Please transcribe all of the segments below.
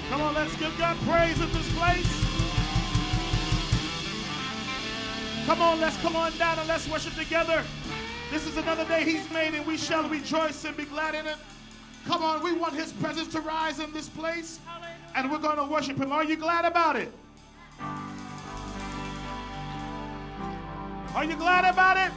Come on, let's give God praise in this place. Come on, let's come on down and let's worship together. This is another day he's made, and we shall rejoice and be glad in it. Come on, we want his presence to rise in this place, and we're going to worship him. Are you glad about it? Are you glad about it?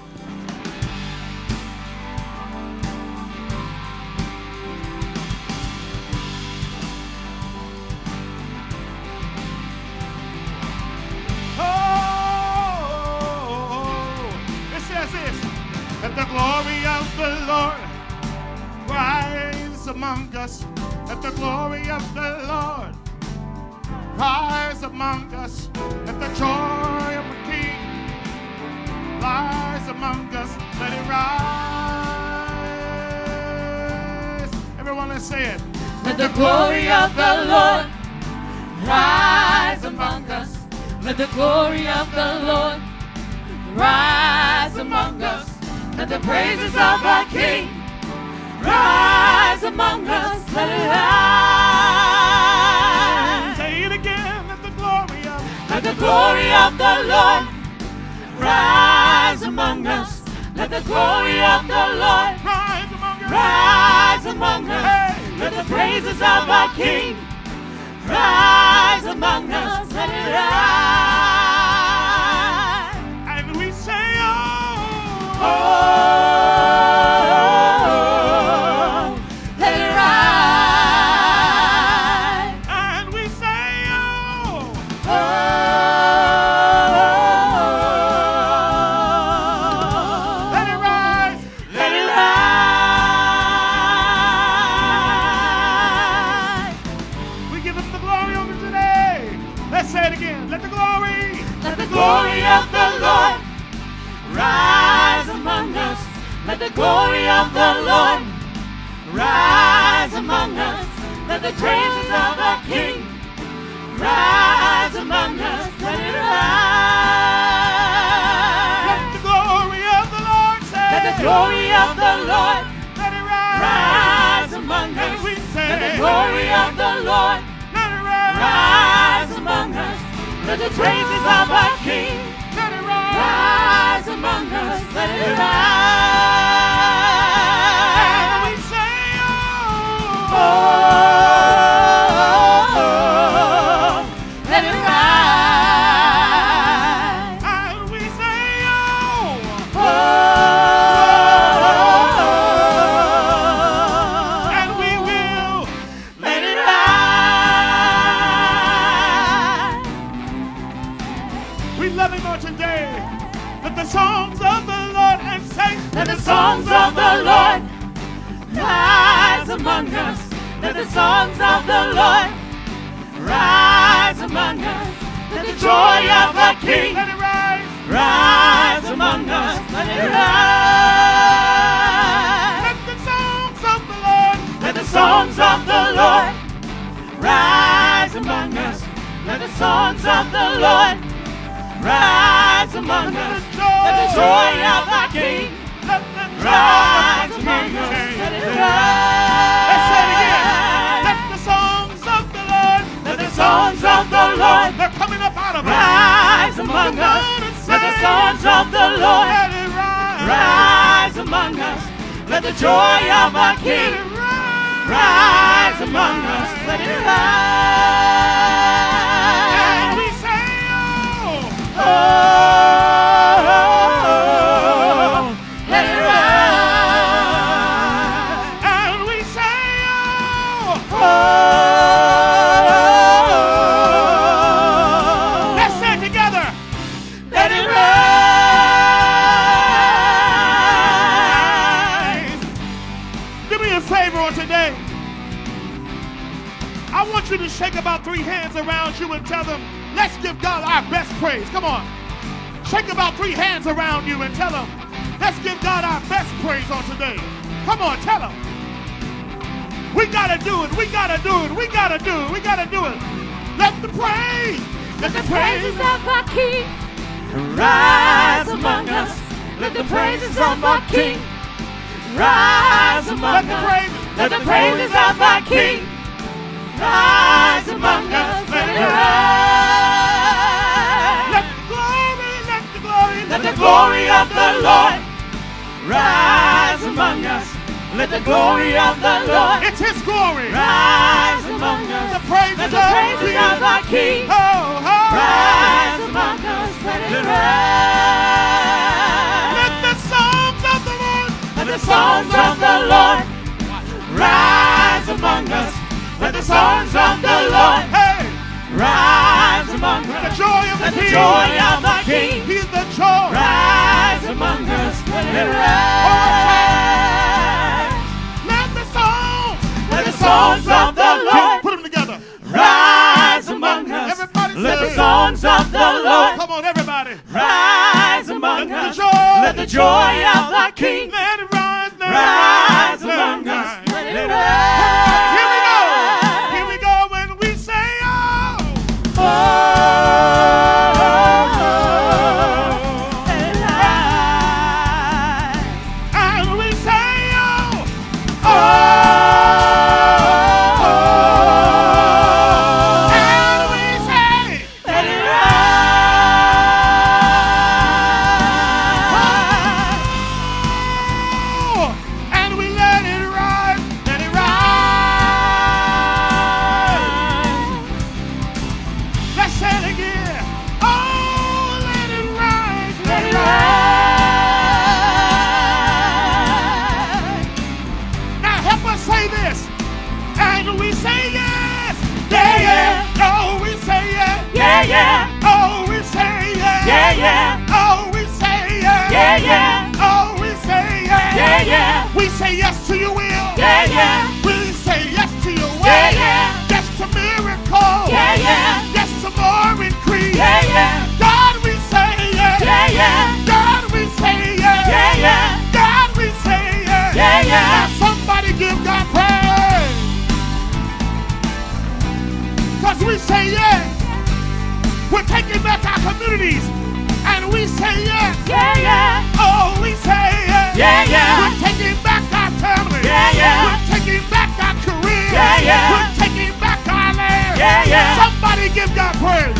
Let the glory of the Lord rise among us. Let the glory of the Lord rise among us. Let the joy of the King rise among us. Let it rise. Everyone, let's say it. Let the glory of the Lord rise among us. Let the glory of the Lord rise among us. Let the praises of our King rise among us. Let it rise. Say it again. Let the glory of the Lord rise among us. Let the glory of the Lord rise among us. Rise among us. Hey. Let the praises of our King rise among us. Let it rise. And we say, oh, let it rise. and we say, oh, let it rise. Let it rise. We give him the glory over today. Let's say it again. Let the glory of the Lord rise among us. Let the glory of the Lord rise among us. Let the praises of our King rise among us. Let it rise. Let the glory of the Lord say. Let the glory of the Lord Let it rise. rise among And us. we say. Let the glory of the Lord Let it rise. rise among us. Let the praises of our King Let it rise. rise among us. Let it And rise. we say, oh, Let it rise. and we say, oh, and we will. Let it rise. We love him on today. Let the songs of the Lord and say, Let the songs of the Lord rise among us. Let the songs of the Lord rise among us. Let the joy of our King let it rise. rise among us. Let it rise. Let the songs of the Lord. Let the songs of the Lord rise among us. Let the songs of the Lord rise among us. Let the joy of our King Let the rise among us. Let it rise. Let's say it again. Let the songs of the Lord. Let the songs of the Lord They're coming up out of us. rise among us. Let the songs of the Lord Let it rise. rise among us. Let the joy of our Let King it rise. rise among us. Let it rise. And we say, oh, Let it rise. and we say, oh. Let's say it together. Let it rise. Do me a favor on today. I want you to shake about 3 hands around you and tell them, let's give God our best praise. Come on. Shake about 3 hands around you and tell them, let's give God our best praise on today. Come on, tell them. We gotta do it. We gotta do it. We gotta do it. We gotta do it. Let the praise. Let the praise. Praises of our King rise among us. Let the praises of our King rise among Let the us. praise. Let the praises of our King rise among glory of the Lord rise among us. Let the glory of the Lord, it's His glory, rise among us. The praises, let the praises of our King rise among us. Let it rise. Let the songs of the Lord, let the songs of the Lord rise among us. Let the songs of the Lord rise among us. The joy of the King, the joy of the King, He's the joy. Rise among us. Let it rise. Let the songs of the Lord, put them together, rise among us. Everybody let the songs of the Lord, come on, everybody, rise among us. Let the joy of the King, let it rise now. Rise among us. Let it rise. Here we go. Here we go when we say, oh, oh, let it rise. And we say, oh, oh. We say yes to your will. Yeah, yeah. We say yes to your way. Yeah, yeah. Yes to miracles. Yeah, yeah. Yes to more increase. Yeah, yeah. God, we say yes. Yeah, yeah. God, we say yes. Yeah, yeah. God, we say yes. Yeah, yeah. Now somebody give God praise. Because we say yes. We're taking back our communities. And we say yes. Yeah, yeah. Oh, we say yes. Yeah, yeah. We're taking back our family. Yeah, yeah. We're taking back our career. Yeah, yeah. We're taking back our land. Yeah, yeah. Somebody give God praise.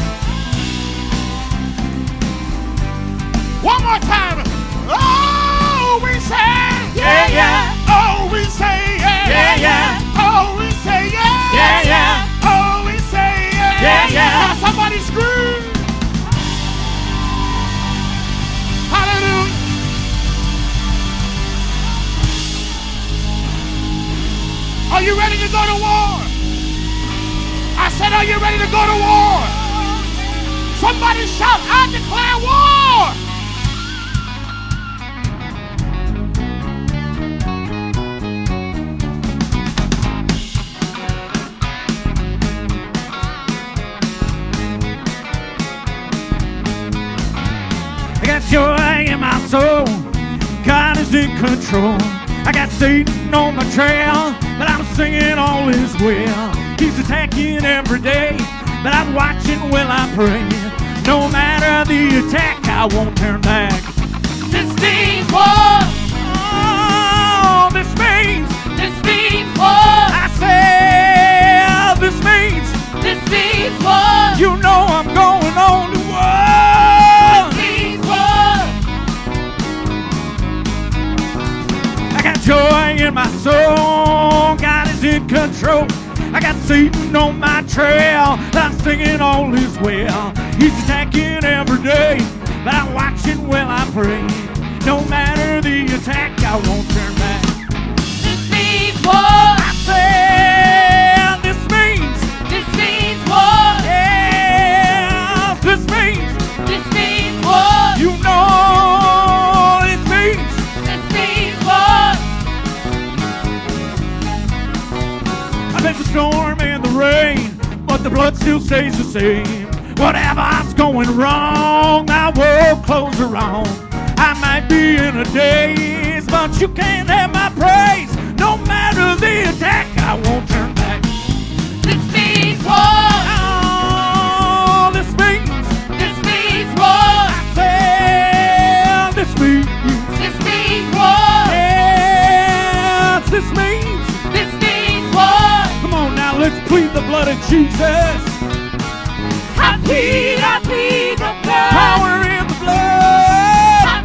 One more time. Oh, we say yeah, yeah. Oh, we say yes. Yeah, yeah. Oh, we say yes. Yeah, yeah. Oh, we say yes. Yeah, yeah. Now somebody scream. Hallelujah. Are you ready to go to war? I said, are you ready to go to war? Somebody shout, I declare war. I got joy in my soul. God is in control. I got Satan on my trail, but I'm singing all is well. He's attacking every day, but I'm watching while I pray. No matter the attack, I won't turn back. This means war. Oh, this means war. I say, this means war. You know I'm going on to war. I got joy in my soul. God is in control. I got Satan on my trail. I'm singing all is well. He's attacking every day, but I'm watching while I pray. No matter the attack, I won't turn back. This means war. I say, this means war. Yeah, this means war. You know it means war. I bet the storm and the rain, but the blood still stays the same. Whatever's going wrong, my world clothes are on. I might be in a daze, but you can't have my praise. No matter the attack, I won't turn back. This means war. Oh, this means war. I say, this means war. Yes, this means war. Come on now, let's plead the blood of Jesus. I plead the blood. Power in the blood. I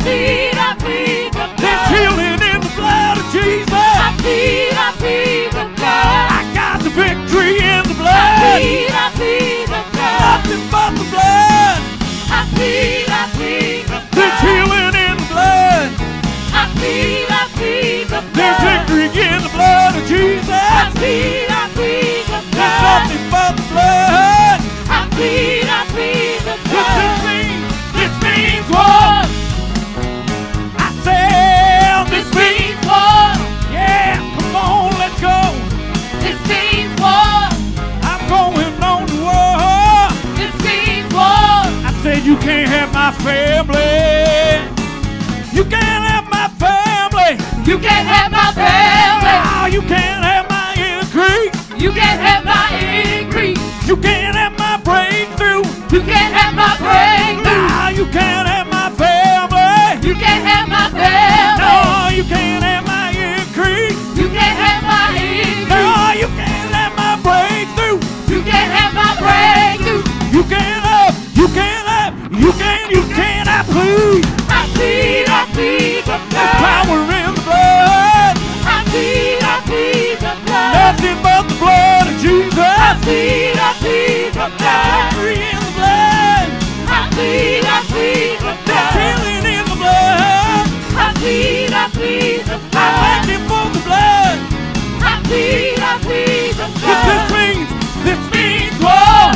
you can't have my family. You can't have my family. You can't have my family. Oh, you can't have my increase. You can't have my increase. You can't have my breakthrough. You can't have my breakthrough. Oh, you can't have my family. You can't have my family. No, you can't have my increase. You can't have my increase. No, you can't have my breakthrough. You can't have my breakthrough. You can't have, you can't have, you can't have, please. I plead the There's blood. power in the blood. I plead the blood. Nothing but the blood of Jesus. I plead the blood. Free in the blood. I plead the blood. Healing in the blood. I plead the I blood. thank you for the blood. I plead the This blood. means war.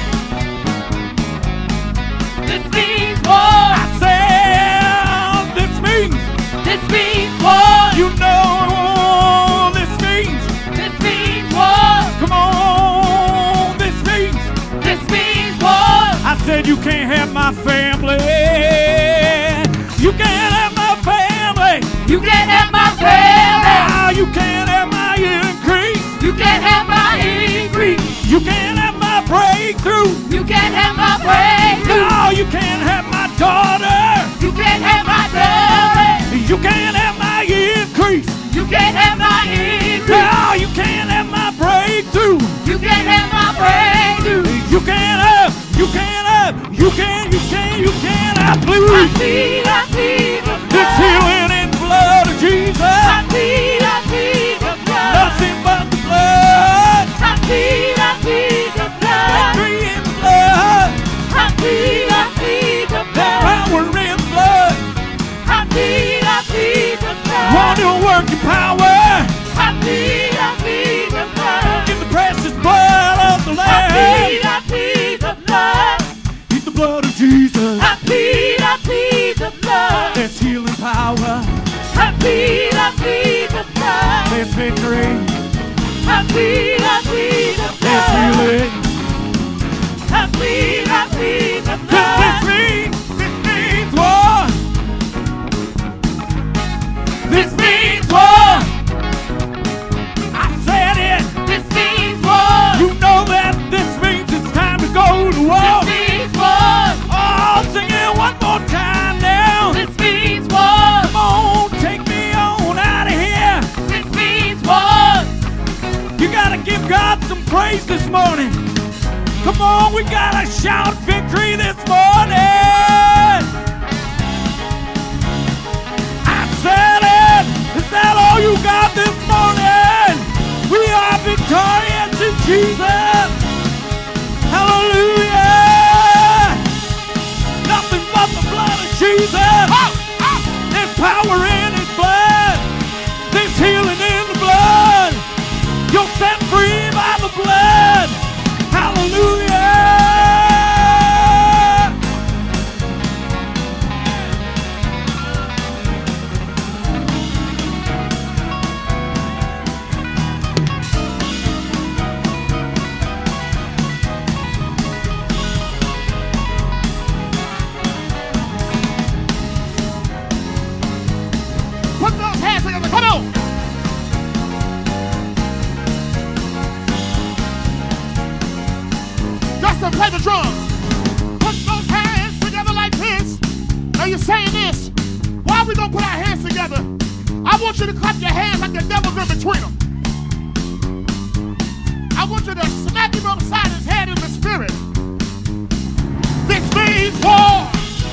This means war. I said this means, This means war. you know this means, This means war. come on, this means war. I said you can't have my family. You can't have my family. You can't have my family. Ah, you can't have my increase. You can't have my increase. You can't have my breakthrough. You can't have my breakthrough. No, you can't have my daughter. You can't have my daughter. You can't have my increase. You can't have my increase. No, you can't have my breakthrough. You can't have my breakthrough. You can't have, you can't have, you can't have, I please. plead the blood. This healing in the blood of Jesus. I plead the blood. Nothing but the blood. I plead the blood. Victory in the blood. I plead the blood. Power in the blood. I plead the blood. Want to work your power I plead the blood. in the precious blood of the I Lamb. plead the blood. In the blood of Jesus. I plead the blood. There's healing power. I plead the blood. There's victory. I plead the There's blood. healing. I plead the This blood. means war. This means war. I said it. This means war. You know that this means it's time to go to war. This means war. Oh, sing it one more time now. This means war. Come on, take me on out of here. This means war. You gotta give God some praise this morning. Come on, we gotta shout victory this morning. I said it. Is that all you got this morning? We are victorious in Jesus. Hallelujah. Nothing but the blood of Jesus. There's power in his blood. There's healing in the blood. You're set free by the blood. Hallelujah. Put those hands together. Come on. Justin, play the drums. Put those hands together like this. Now you're saying this. Why are we going to put our hands together? I want you to clap your hands like the devil's in between them. I want you to smack him upside his head in the spirit. This means war.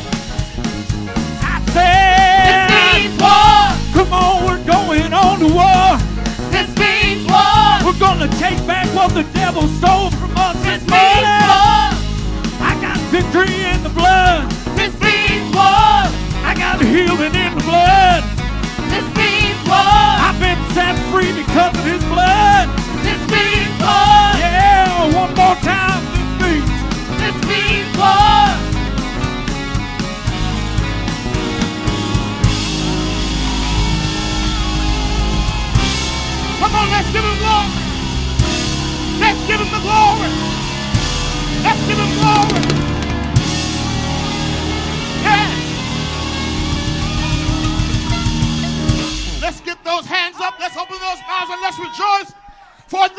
I said, This means war. come on, we're going on to war. This means war. We're gonna take back what the devil stole from us This this means morning. war. I got victory in the blood. This means war. I got healing in the blood. This means war. I've been set free because of his blood. This means war. Yeah, one more time. This means war. Come on, let's give him glory. Let's give him the glory.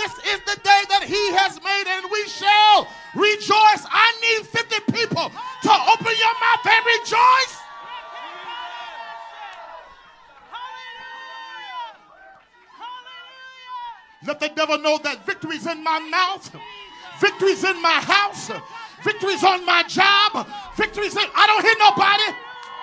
this is the day that he has made, and we shall rejoice. I need 50 people to open your mouth and rejoice. Let the devil know that victory's in my mouth, victory's in my house, victory's on my job, victory's in, I don't hear nobody.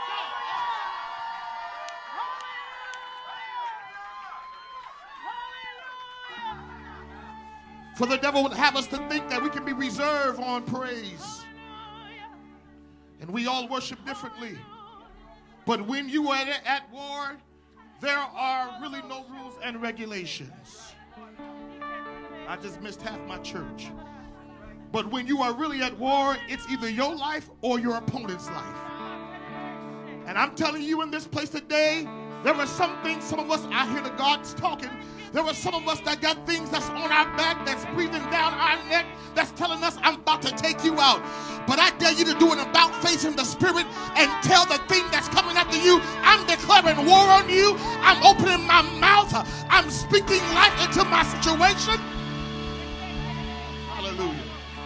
For the devil would have us to think that we can be reserved on praise. And we all worship differently. But when you are at war, there are really no rules and regulations. I just missed half my church. But when you are really at war, it's either your life or your opponent's life. And I'm telling you in this place today, there are some things, some of us, I hear the God's talking. There are some of us that got things that's on our back, that's breathing down our neck, that's telling us, I'm about to take you out. But I dare you to do an about face in the spirit and tell the thing that's coming after you, I'm declaring war on you. I'm opening my mouth. I'm speaking life into my situation. Hallelujah.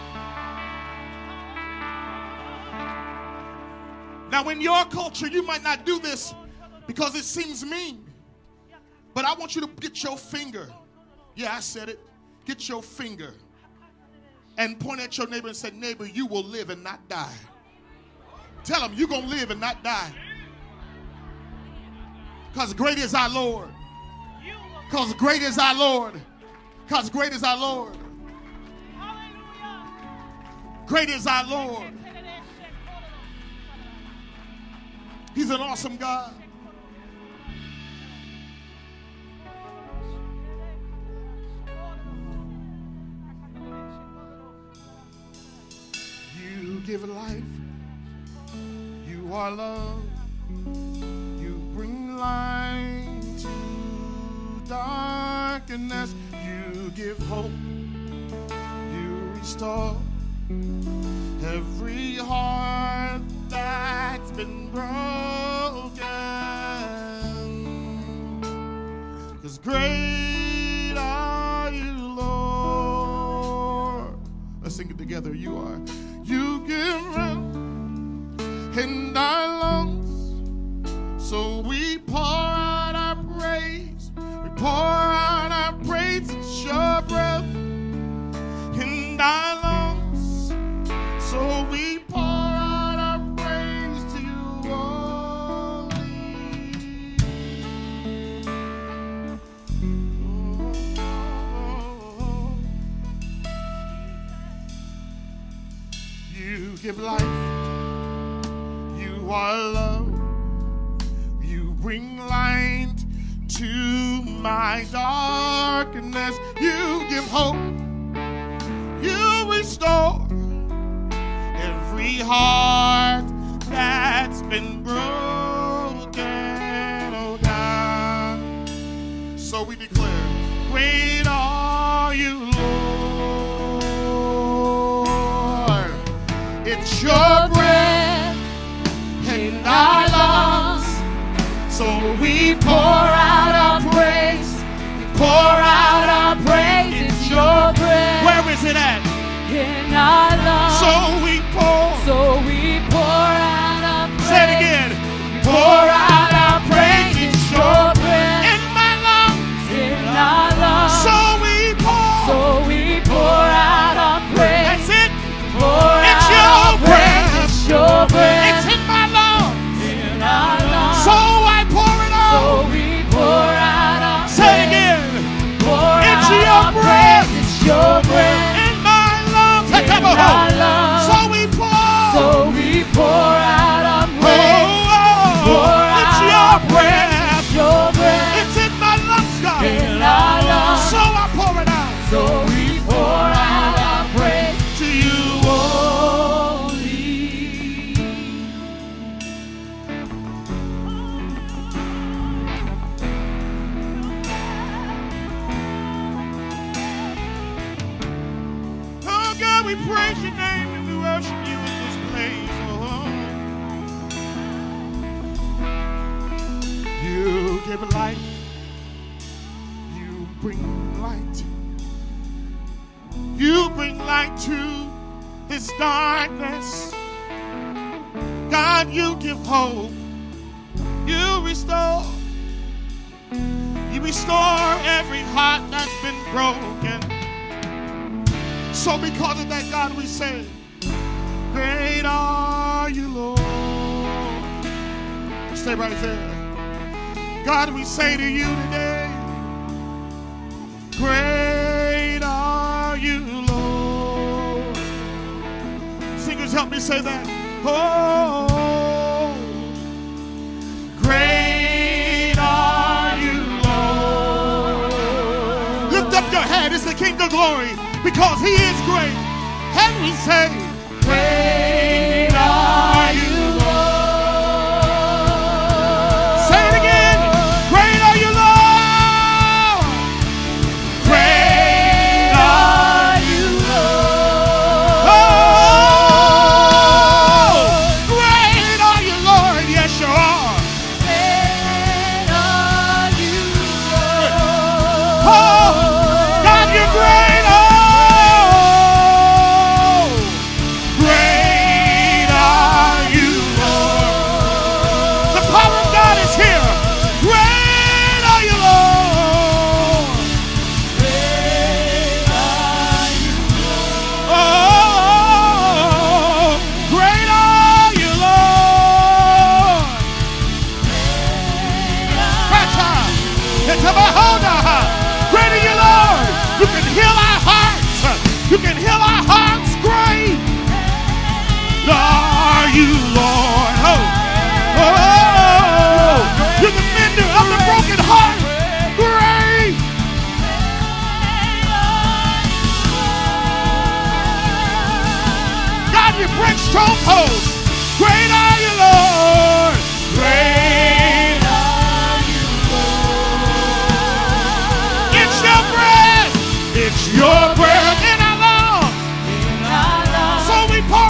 Now, in your culture, you might not do this because it seems mean. But I want you to get your finger. Yeah, I said it. Get your finger and point at your neighbor and say, neighbor, you will live and not die. Tell him you're going to live and not die. Because great is our Lord. Because great is our Lord. Because great is our Lord. Great is our Lord. He's an awesome God. You give life. You are love. You bring light to darkness. You give hope. You restore every heart that's been broken. 'Cause great are you, Lord. Let's sing it together. You are. You give breath in our lungs, so we pour out our praise. We pour out our praise. It's your breath in our lungs, so we pour out our praise to you only. You give life. You are love. You bring light to my darkness. You give hope. You restore every heart that's been broken, oh God. So we declare, great are you, Lord. It's your breath in our lungs, so we pour out our praise. We pour out our praise. It's your breath. Where is it at? In our lungs. So we pour out our praise. Say it again. We pour out our praise. It's your breath In my lungs. in our lungs. So we pour out our praise. That's it. Pour It's out your our breath. praise. It's your breath It's in my lungs. in our lungs. So I pour it out. So we pour out our Say it praise. again. Pour It's out your our breath. praise. It's your breath In my lungs. Let's have a in our hope. lungs. So we pour. So we pour out our praise. Pour It's out your our breath. It's your breath It's in my lungs, God. in our lungs. So I pour it out So we pour out our praise to you. only. Oh God, we praise your name and we worship you in this place. Oh. You give life. You bring light You bring light to this darkness. God, you give hope. You restore. You restore every heart that's been broken. So because of that, God, we say, great are you, Lord. Stay right there. God, we say to you today, great are you, Lord. Singers, help me say that. Oh, great are you, Lord. Lift up your head. It's the King of glory because he is great. And we say, great are you, Lord. Say it again. Great are you, Lord. Great are you, Lord. Oh, great are you, Lord. Yes, you are. Great are you, Lord. Oh, God, you're great. You can heal our hearts, great are you, Lord. Oh, oh, you're the mender of the broken heart, great. God, you break strongholds, great are you, Lord. Great are you, Lord. It's your breath, it's your breath in our lungs. So we pour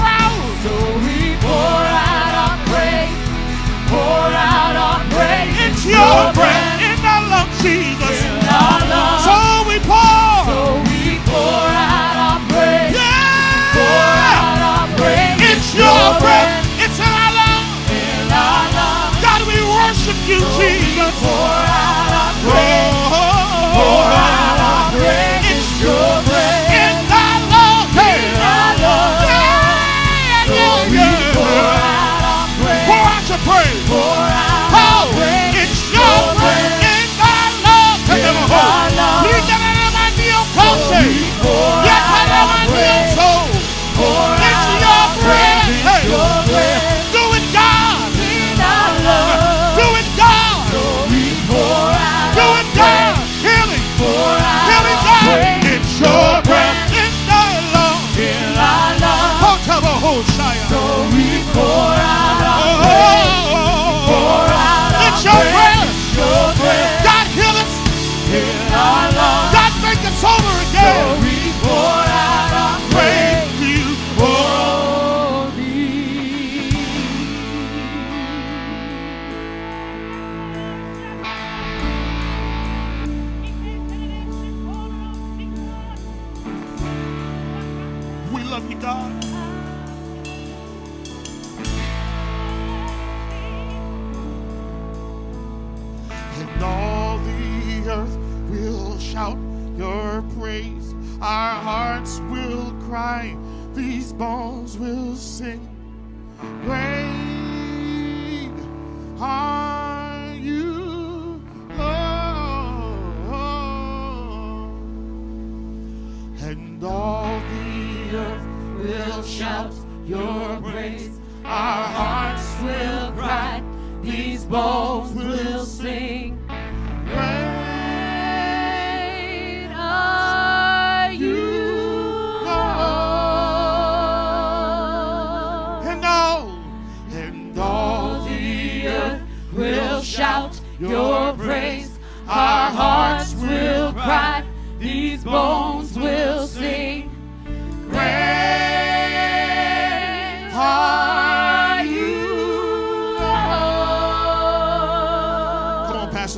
out our praise. Pour out our praise. It's your breath in our lungs, Jesus. So we pour out our praise. Yeah. Pour out our praise. It's your breath. It's in our lungs. God, we worship you, Jesus. Pour out our praise. Pour out our praise. It's your breath in our lungs. Pour out your praise. It's your breath in our lungs. Take them home. Lead them in my new culture. Yes, I know my new soul. It's your breath. Hey. Do it, God. Do it, God. Do it, God. Healing. Healing, God. It's your breath in our lungs. Oh, tell the whole Shire. So we pour out our praise. It's your breath. God, heal us. God, make us over again. So we pour out our praise to you. We love you, God. And all the earth will shout your praise. Our hearts will cry. These bones will sing. Great are you, Lord. And all the earth will shout your praise. Our hearts will cry. These bones will sing. Great are you, Lord. And all the earth will shout your praise. Our hearts will cry. These bones will sing. Great are you, Lord. Come on, Pastor.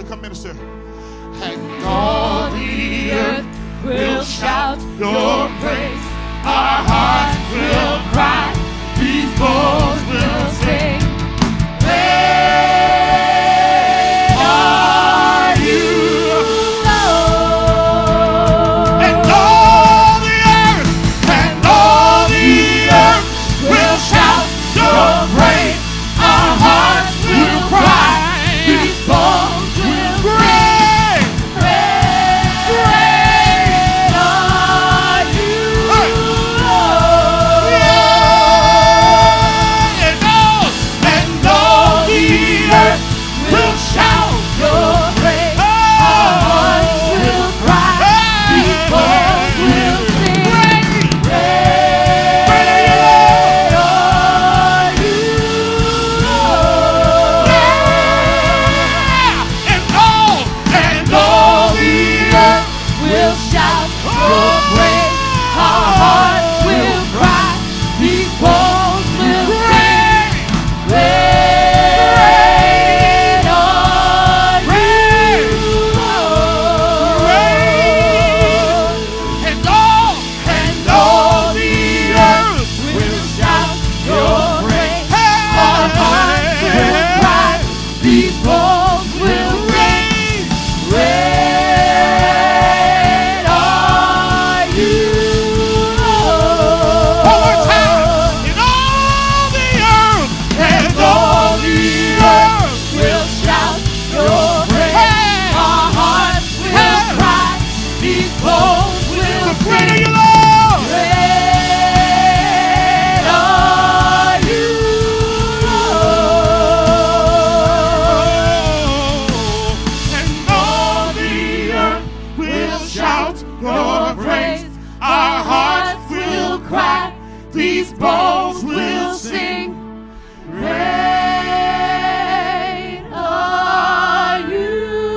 these bones will sing. Great are you,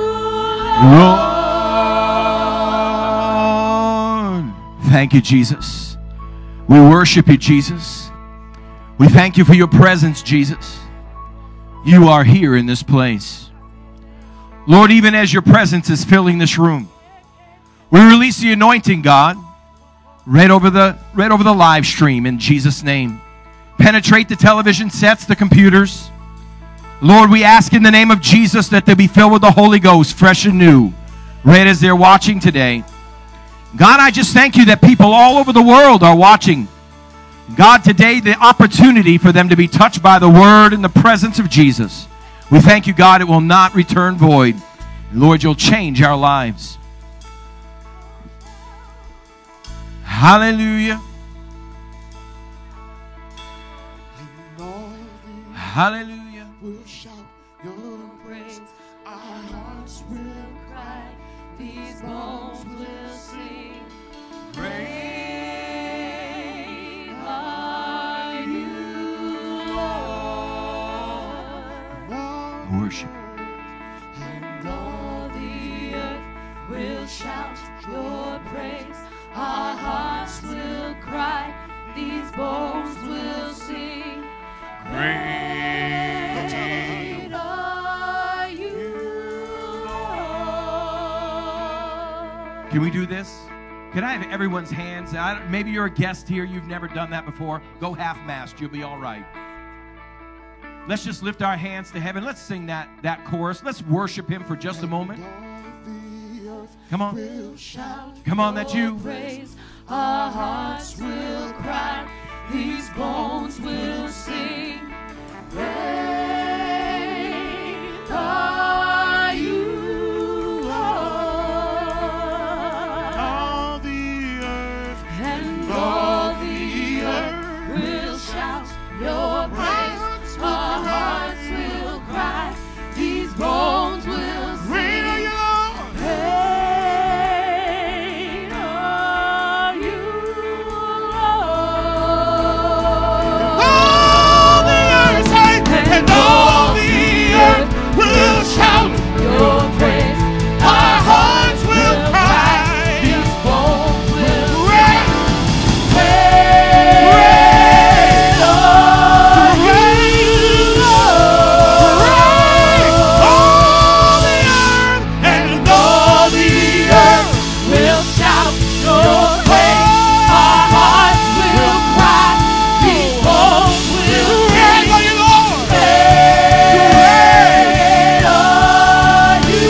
Lord. Thank you, Jesus. We worship you, Jesus. We thank you for your presence, Jesus. You are here in this place. Lord, even as your presence is filling this room, we release the anointing, God, right over the live stream in Jesus' name. Penetrate the television sets, the computers. Lord, we ask in the name of Jesus that they be filled with the Holy Ghost, fresh and new, right as they're watching today. God, I just thank you that people all over the world are watching. God, today, the opportunity for them to be touched by the word and the presence of Jesus. We thank you, God, it will not return void. Lord, you'll change our lives. Hallelujah. Hallelujah. We'll shout your praise. Our hearts will cry. These bones will sing. Great are you, Lord. worship. And all the earth will shout your praise. Our hearts will cry. These bones will sing. Great are you, Lord. Can we do this? Can I have everyone's hands? Maybe you're a guest here. You've never done that before. Go half-mast. You'll be all right. Let's just lift our hands to heaven. Let's sing that chorus. Let's worship him for just a moment. Come on. Come on, that's you. Praise. Our hearts will cry. These bones will sing. Great are you, Lord. all the earth. And all the earth will shout your praise. Our hearts will cry. These bones will sing. Great are you, Lord. Great are you, Lord. All the earth, say, and all the earth will shout your praise. Our hearts will cry. These bones will Great, great are you, great. Lord. All the earth and all the earth. We'll shout your praise. Our hearts will cry. These bones will Great sing. are you, Lord. Great are you,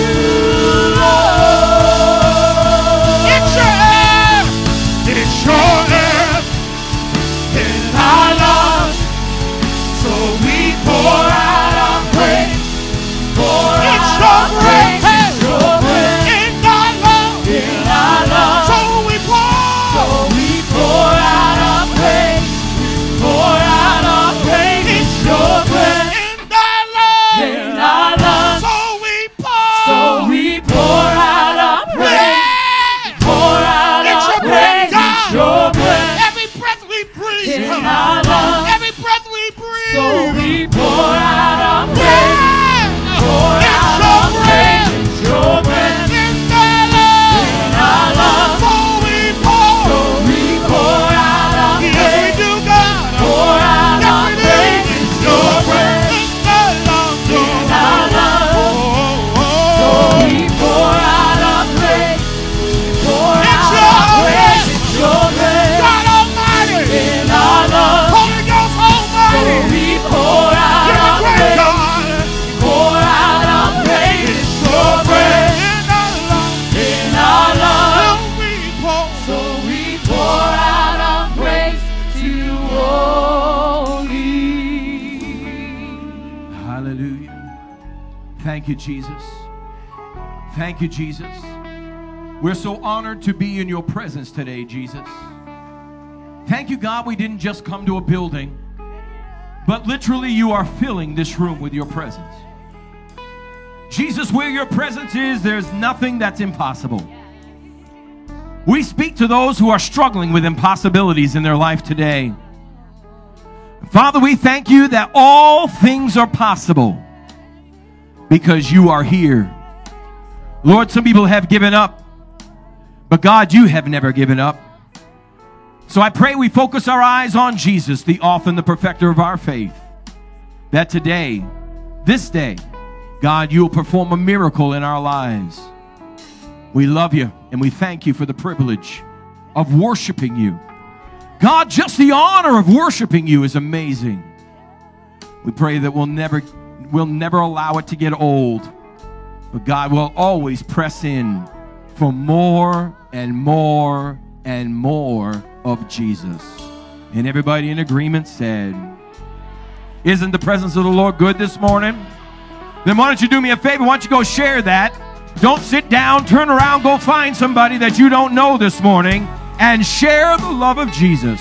Lord. It's your earth. It's your earth. It's our lungs. So we pour out our praise. It's your breath. Your breath In our lungs. in our lungs. So we pour. So we pour out our praise. Pour out our praise. It's your breath In our lungs. in our lungs. So we pour. So we pour out our praise. Pour out It's our your breath, praise. God. It's your breath Every breath we breathe. in our lungs. Every breath we breathe. So we pour out our praise. Pour It's out your our breath. praise. It's your breath In our lungs. in our lungs. So we pour. So we pour out our Yes, we praise. do, God. Pour out Yes, our we do. praise. It's your breath In our lungs. in our lungs. Oh, So we pour out our praise. Pour It's out your our praise. breath. It's your breath God Almighty. in our lungs. Holy Ghost So Almighty. we pour out You're our a great praise. God. Pour out our praise. It's your breath In our lungs. in our lungs. So we pour. So we pour out our praise to you only. Hallelujah. Thank you, Jesus. Thank you, Jesus. We're so honored to be in your presence today, Jesus. Thank you, God, we didn't just come to a building, but literally you are filling this room with your presence. Jesus, where your presence is, there's nothing that's impossible. We speak to those who are struggling with impossibilities in their life today. Father, we thank you that all things are possible because you are here. Lord, some people have given up, but God, you have never given up. So I pray we focus our eyes on Jesus, the author and the perfecter of our faith, that today, this day, God, you will perform a miracle in our lives. We love you and we thank you for the privilege of worshiping you. God, just the honor of worshiping you is amazing. We pray that we'll never allow it to get old, but God will always press in for more and more and more of Jesus. And everybody in agreement said, isn't the presence of the Lord good this morning? Then why don't you do me a favor? Why don't you go share that? Don't sit down, turn around, go find somebody that you don't know this morning and share the love of Jesus.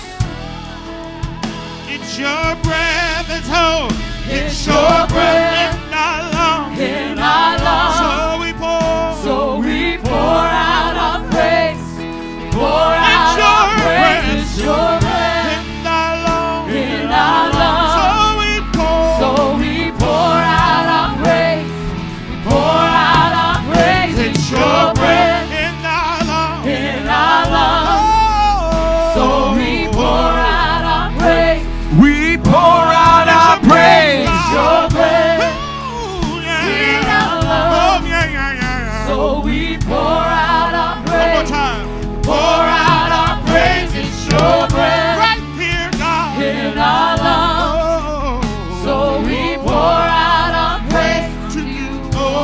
It's your breath that's hope. It's your breath in our lungs. in our lungs. So we pour out our praise. Pour out our praise. It's your breath in our lungs. in our lungs. So we pour out our praise. We pour out our praise. It's your breath in our lungs. in our lungs. So we pour out our praise. We pour out our praise. It's your breath in our lungs. So we pour out our praise. One more time. Pour out our praise. It's your breath Right here, God. in our lungs. So we pour out our praise to you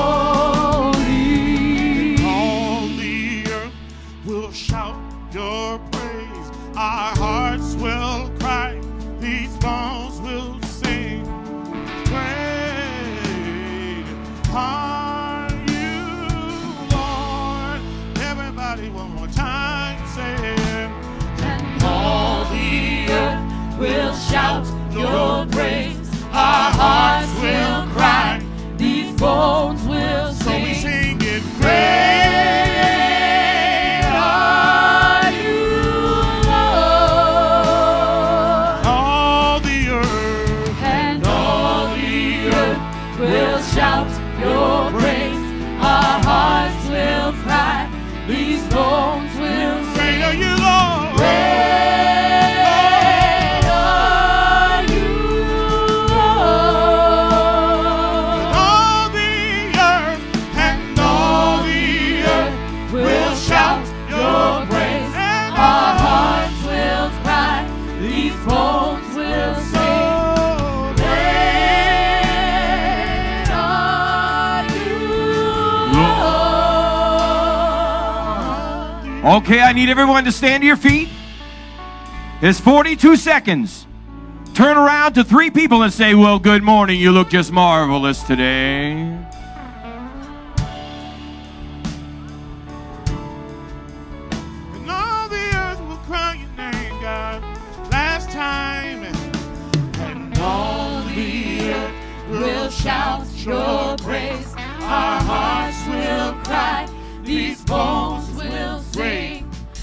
only. All the earth will shout your praise. Our hearts will cry. These bones will sing. Great are you, Lord. Everybody, one more time, say it. And all the earth will shout your praise. Our hearts will cry. These bones will So we sing. sing it. Great are you, Lord. All the earth. And all the earth will shout your praise. Our hearts will cry. These bones will Great sing. are you, Lord. Great are you, Lord. All the earth and all the earth Will shout your praise. Our hearts will cry. These bones will sing. Great are you, Lord. Okay, I need everyone to stand to your feet. It's 42 seconds. Turn around to 3 people and say, well, good morning. You look just marvelous today. And all the earth will cry your name, God. Last time. And all the earth Will shout your praise. Our hearts will cry. These bones will sing.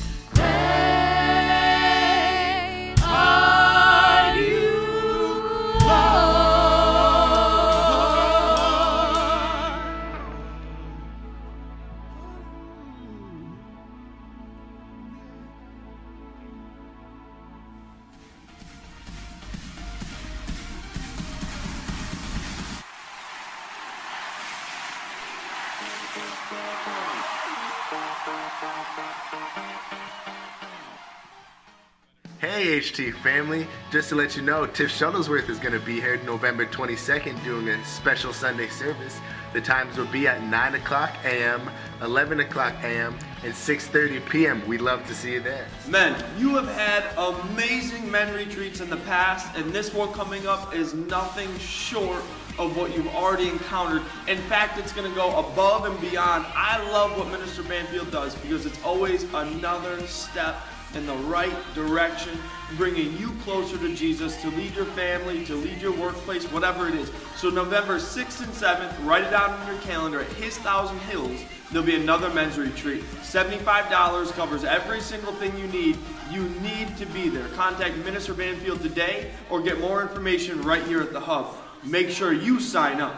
Great are you, Lord. Hey HT family, just to let you know, Tiff Shuttlesworth is going to be here November 22nd doing a special Sunday service. The times will be at 9 o'clock a.m., 11 o'clock a.m., and 6:30 p.m. We'd love to see you there. Men, you have had amazing men retreats in the past, and this one coming up is nothing short of what you've already encountered. In fact, it's going to go above and beyond. I love what Minister Banfield does because it's always another step in the right direction, bringing you closer to Jesus, to lead your family, to lead your workplace, whatever it is. So November 6th and 7th, write it down in your calendar at His Thousand Hills. There'll be another men's retreat. $75 covers every single thing you need. You need to be there. Contact Minister Banfield today or get more information right here at the Hub. Make sure you sign up.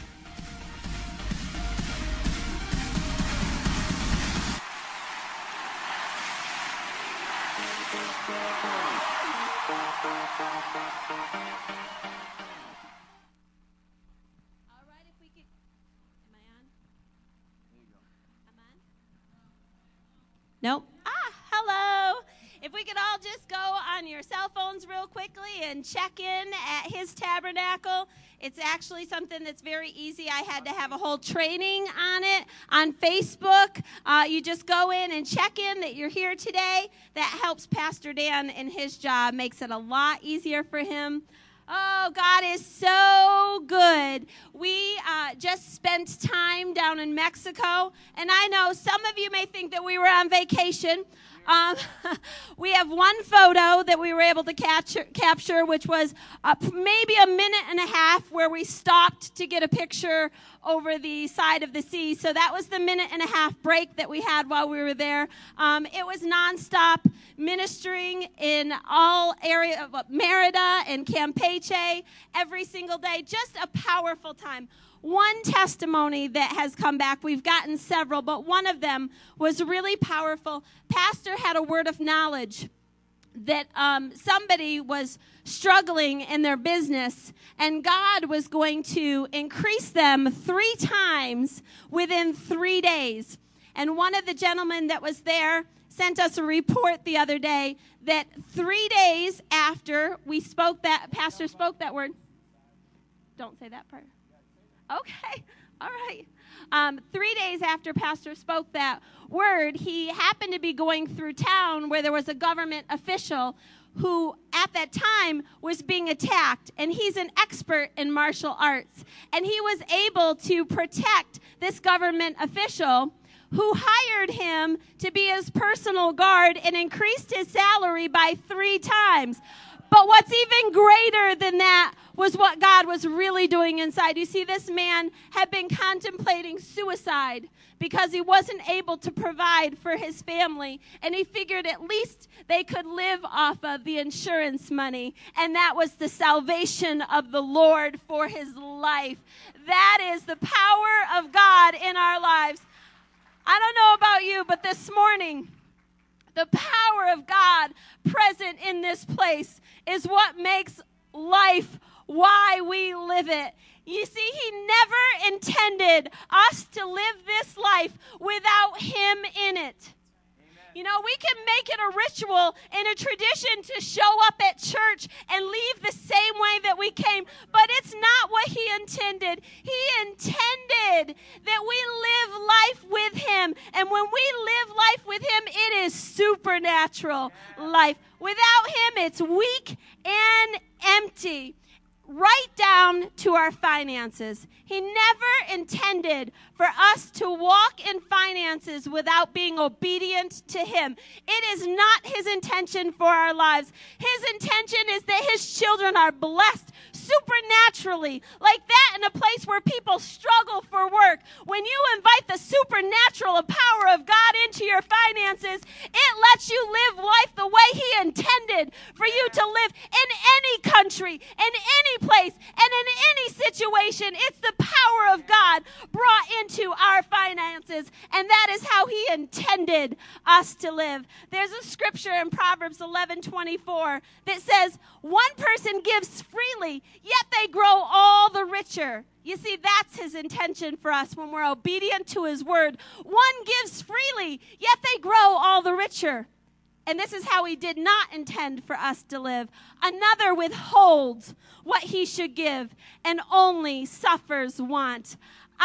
Nope. Hello. If we could all just go on your cell phones real quickly and check in at His Tabernacle. It's actually something that's very easy. I had to have a whole training on it on Facebook. You just go in and check in that you're here today. That helps Pastor Dan in his job, makes it a lot easier for him. Oh, God is so good. We just spent time down in Mexico, and I know some of you may think that we were on vacation. We have one photo that we were able to capture, which was maybe a minute and a half where we stopped to get a picture over the side of the sea. So that was the minute and a half break that we had while we were there. It was nonstop ministering in all areas of Merida and Campeche every single day. Just a powerful time. One testimony that has come back, we've gotten several, but one of them was really powerful. Pastor had a word of knowledge that somebody was struggling in their business, and God was going to increase them 3 times within 3 days. And one of the gentlemen that was there sent us a report the other day that 3 days after Pastor spoke that word. Don't say that part. Okay, all right. 3 days after Pastor spoke that word, he happened to be going through town where there was a government official who at that time was being attacked, and he's an expert in martial arts. And he was able to protect this government official who hired him to be his personal guard and increased his salary by 3 times. But what's even greater than that was what God was really doing inside. You see, this man had been contemplating suicide because he wasn't able to provide for his family. And he figured at least they could live off of the insurance money. And that was the salvation of the Lord for his life. That is the power of God in our lives. I don't know about you, but this morning, the power of God present in this place is what makes life why we live it. You see, He never intended us to live this life without Him in it. You know, we can make it a ritual and a tradition to show up at church and leave the same way that we came, but it's not what He intended. He intended that we live life with Him, and when we live life with Him, it is supernatural life. Without Him, it's weak and empty. Right down to our finances. He never intended for us to walk in finances without being obedient to Him. It is not His intention for our lives. His intention is that His children are blessed supernaturally, like that in a place where people struggle for work. When you invite the supernatural power of God into your finances, it lets you live life the way He intended for you to live in any country, in any place, and in any situation. It's the power of God brought into our finances, and that is how He intended us to live. There's a scripture in Proverbs 11:24 that says, one person gives freely, yet they grow all the richer. You see, that's His intention for us when we're obedient to His word. One gives freely, yet they grow all the richer. And this is how He did not intend for us to live. Another withholds what he should give and only suffers want.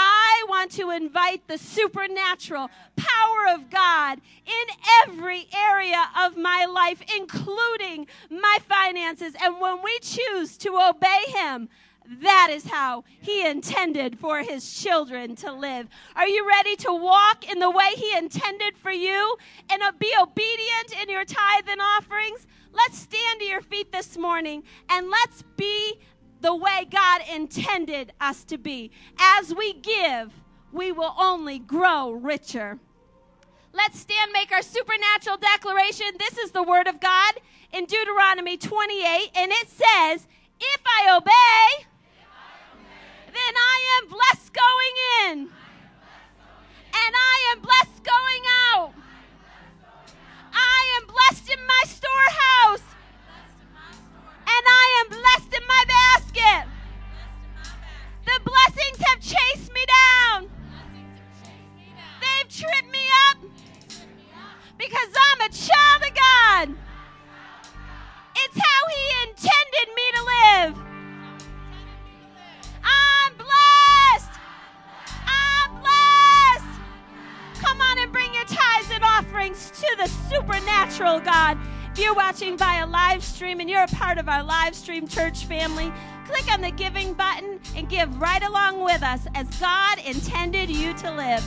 I want to invite the supernatural power of God in every area of my life, including my finances. And when we choose to obey Him, That is how he intended for his children to live. Are you ready to walk in the way he intended for you and be obedient in your tithe and offerings? Let's stand to your feet this morning and let's be the way God intended us to be. As we give, we will only grow richer. Let's stand, make our supernatural declaration. This is the word of God in Deuteronomy 28, and it says, if I obey, then I am blessed going in, and I am blessed going out. I am blessed in my storehouse, and I am blessed in my basket. The blessings have chased me down. They've tripped me up because I'm a child of God. It's how he intended me to live. I'm blessed. I'm blessed. Come on and bring your tithes and offerings to the supernatural God. If you're watching via live stream and you're a part of our live stream church family, click on the giving button and give right along with us as God intended you to live.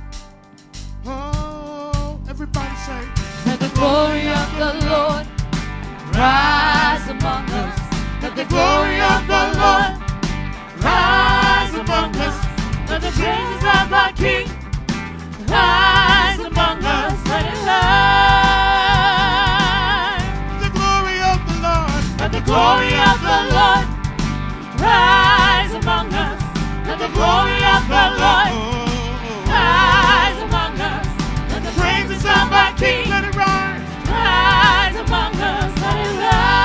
Oh, everybody say, Let the glory of the Lord rise among us. Let the glory of the Lord rise among us. Let the praises of our King rise among us. Let it rise. the glory of the Lord. Let the glory of the Lord rise among us. Let the glory of the Lord rise among us. Let the praises of our King Let it rise. rise among us. Let it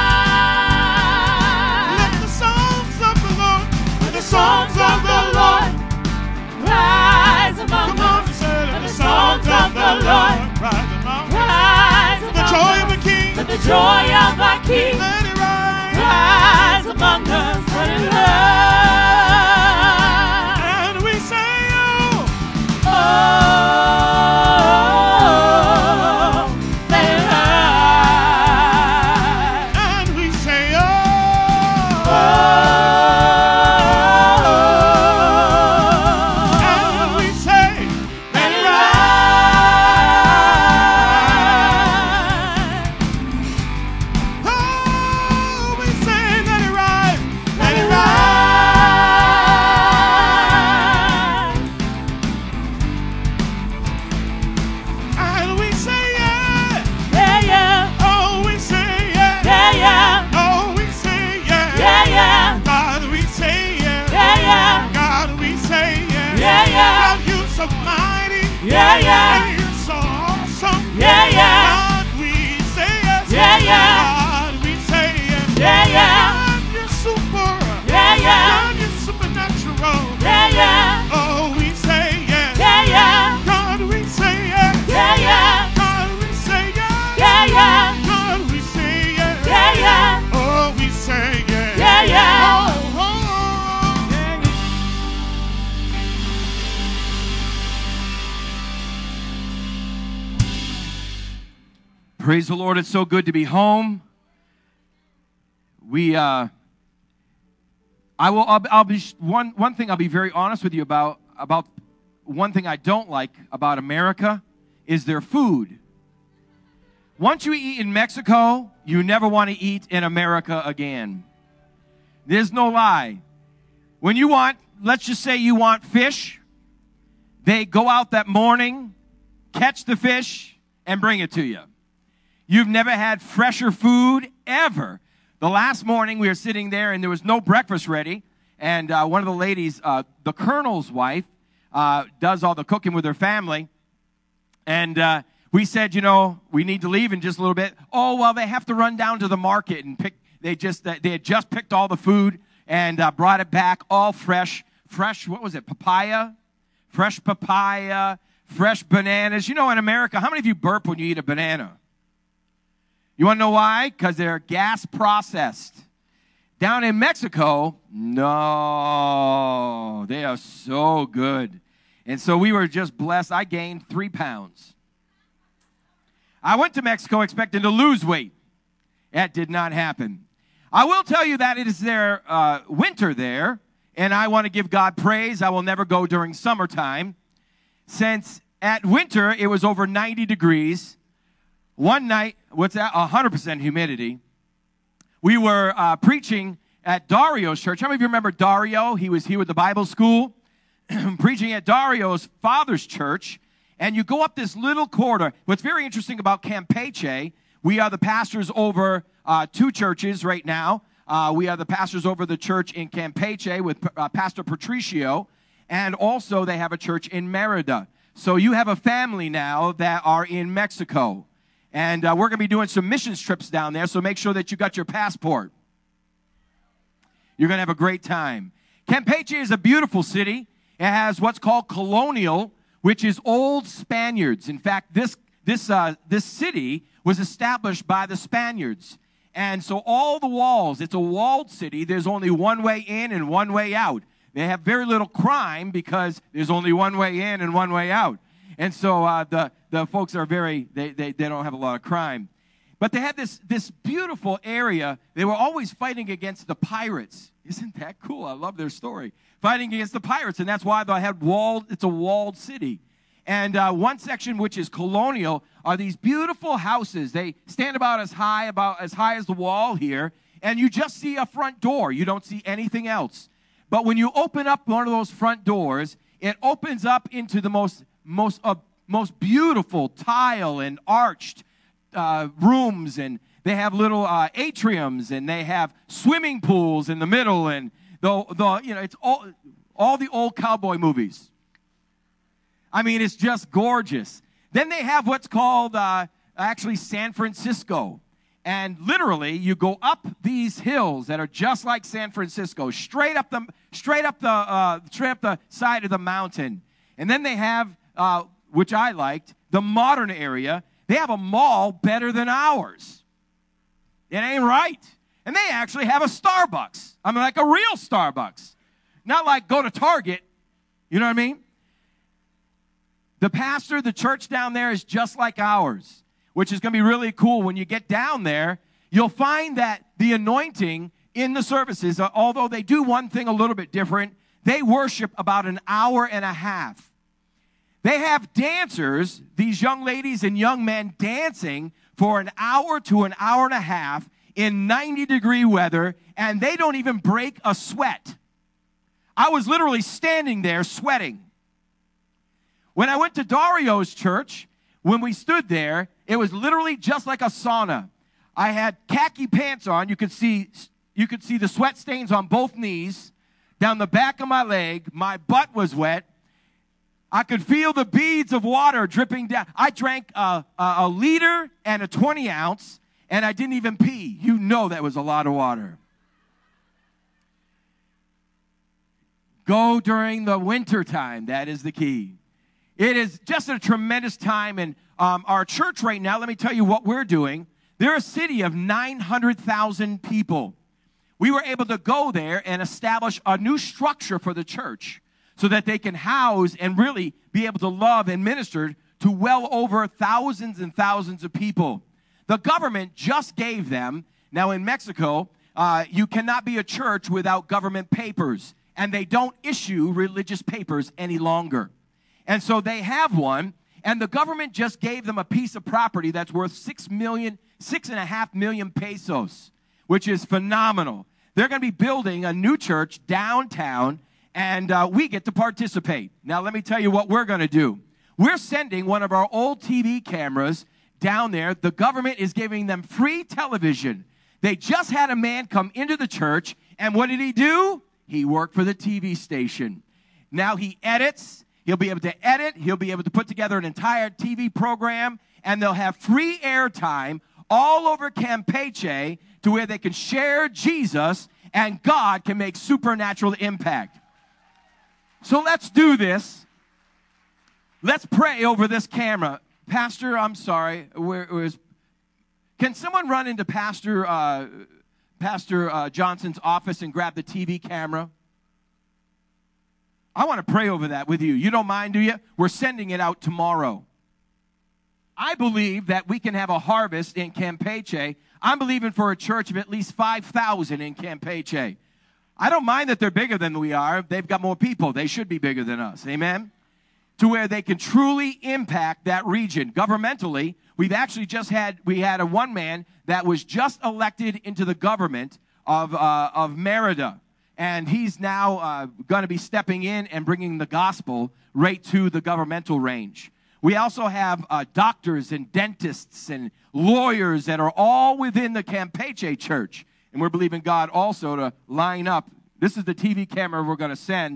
rise. Let the songs of the Lord. Let the songs of the Lord rise among Come on, us. say, Let the songs of the Lord rise among us. rise The among joy us. of the King. Let the joy of our King Let it rise. rise among us. Let it rise. And we say, oh, Oh, let it rise. and we say, oh, and we say, Let it rise. oh, we say, let it rise. Let it rise. And we say, yeah. Yeah, yeah. Oh, we say, yeah. Yeah, yeah. Oh, we say, yeah. Yeah, yeah. God, we say, yeah. Yeah, yeah. God, we say, yeah. Yeah, yeah. God, you're so mighty. Yeah, yeah. And you're so awesome. Yeah, yeah. God, we say yes. Yeah, yeah. God, we say yes. Yeah, yeah. God, you're super. Yeah, yeah. God, you're supernatural. Yeah, yeah. Oh, we say yes. Yeah, yeah. God, we say yes. Yeah, yeah. God, we say yes. Yeah, yeah. God, we say yes. Yeah, yeah. Oh, we say yes. Yeah, yeah. Oh, oh, oh. Praise the Lord. It's so good to be home. I'll be one thing I'll be very honest with you about one thing I don't like about America is their food. Once you eat in Mexico, you never want to eat in America again. There's no lie. When you want, let's just say you want fish, they go out that morning, catch the fish, and bring it to you. You've never had fresher food ever. The last morning we were sitting there and there was no breakfast ready. And one of the ladies, the colonel's wife, does all the cooking with her family. And we said, you know, we need to leave in just a little bit. Oh, well, they have to run down to the market and pick. They had just picked all the food and brought it back all fresh. Fresh, what was it, papaya? Fresh papaya, fresh bananas. You know, in America, how many of you burp when you eat a banana? You want to know why? Because they're gas processed. Down in Mexico, no, they are so good. And so we were just blessed. I gained 3 pounds. I went to Mexico expecting to lose weight. That did not happen. I will tell you that it is their winter there, and I want to give God praise. I will never go during summertime, since at winter it was over 90 degrees. One night, 100% humidity. We were preaching at Dario's church. How many of you remember Dario? He was here with the Bible school, preaching at Dario's father's church. And you go up this little corridor. What's very interesting about Campeche, we are the pastors over 2 churches right now. We are the pastors over the church in Campeche with Pastor Patricio. And also they have a church in Merida. So you have a family now that are in Mexico. And we're going to be doing some missions trips down there, so make sure that you got your passport. You're going to have a great time. Campeche is a beautiful city. It has what's called colonial, which is old Spaniards. In fact, this city was established by the Spaniards. And so all the walls, it's a walled city. There's only one way in and one way out. They have very little crime because there's only one way in and one way out. And so the folks are they don't have a lot of crime. But they have this beautiful area. They were always fighting against the pirates. Isn't that cool? I love their story. Fighting against the pirates, and that's why they had it's a walled city. And one section, which is colonial, are these beautiful houses. They stand about as high as the wall here, and you just see a front door. You don't see anything else. But when you open up one of those front doors, it opens up into the most beautiful tile and arched rooms, and they have little atriums, and they have swimming pools in the middle, and it's all the old cowboy movies. I mean, it's just gorgeous. Then they have what's called actually San Francisco. And literally, you go up these hills that are just like San Francisco, straight up the side of the mountain. And then they have, which I liked, the modern area. They have a mall better than ours. It ain't right. And they actually have a Starbucks. I mean, like a real Starbucks. Not like go to Target. You know what I mean? The church down there is just like ours, which is going to be really cool. When you get down there, you'll find that the anointing in the services, although they do one thing a little bit different, they worship about an hour and a half. They have dancers, these young ladies and young men dancing for an hour to an hour and a half in 90-degree weather, and they don't even break a sweat. I was literally standing there sweating. When I went to Dario's church, when we stood there, it was literally just like a sauna. I had khaki pants on. You could see the sweat stains on both knees, down the back of my leg. My butt was wet. I could feel the beads of water dripping down. I drank a liter and a 20-ounce, and I didn't even pee. You know that was a lot of water. Go during the winter time. That is the key. It is just a tremendous time, and our church right now, let me tell you what we're doing. They're a city of 900,000 people. We were able to go there and establish a new structure for the church so that they can house and really be able to love and minister to well over thousands and thousands of people. The government just gave them, now in Mexico, you cannot be a church without government papers, and they don't issue religious papers any longer. And so they have one, and the government just gave them a piece of property that's worth 6.5 million pesos, which is phenomenal. They're going to be building a new church downtown, and we get to participate. Now, let me tell you what we're going to do. We're sending one of our old TV cameras down there. The government is giving them free television. They just had a man come into the church, and what did he do? He worked for the TV station. Now he edits. He'll be able to edit. He'll be able to put together an entire TV program, and they'll have free airtime all over Campeche to where they can share Jesus, and God can make supernatural impact. So let's do this. Let's pray over this camera. Pastor, I'm sorry. Can someone run into Pastor Johnson's office and grab the TV camera? I want to pray over that with you. You don't mind, do you? We're sending it out tomorrow. I believe that we can have a harvest in Campeche. I'm believing for a church of at least 5,000 in Campeche. I don't mind that they're bigger than we are. They've got more people. They should be bigger than us. Amen? To where they can truly impact that region. Governmentally, we've actually we had a one man that was just elected into the government of Merida. And he's now going to be stepping in and bringing the gospel right to the governmental range. We also have doctors and dentists and lawyers that are all within the Campeche church. And we're believing God also to line up. This is the TV camera we're going to send.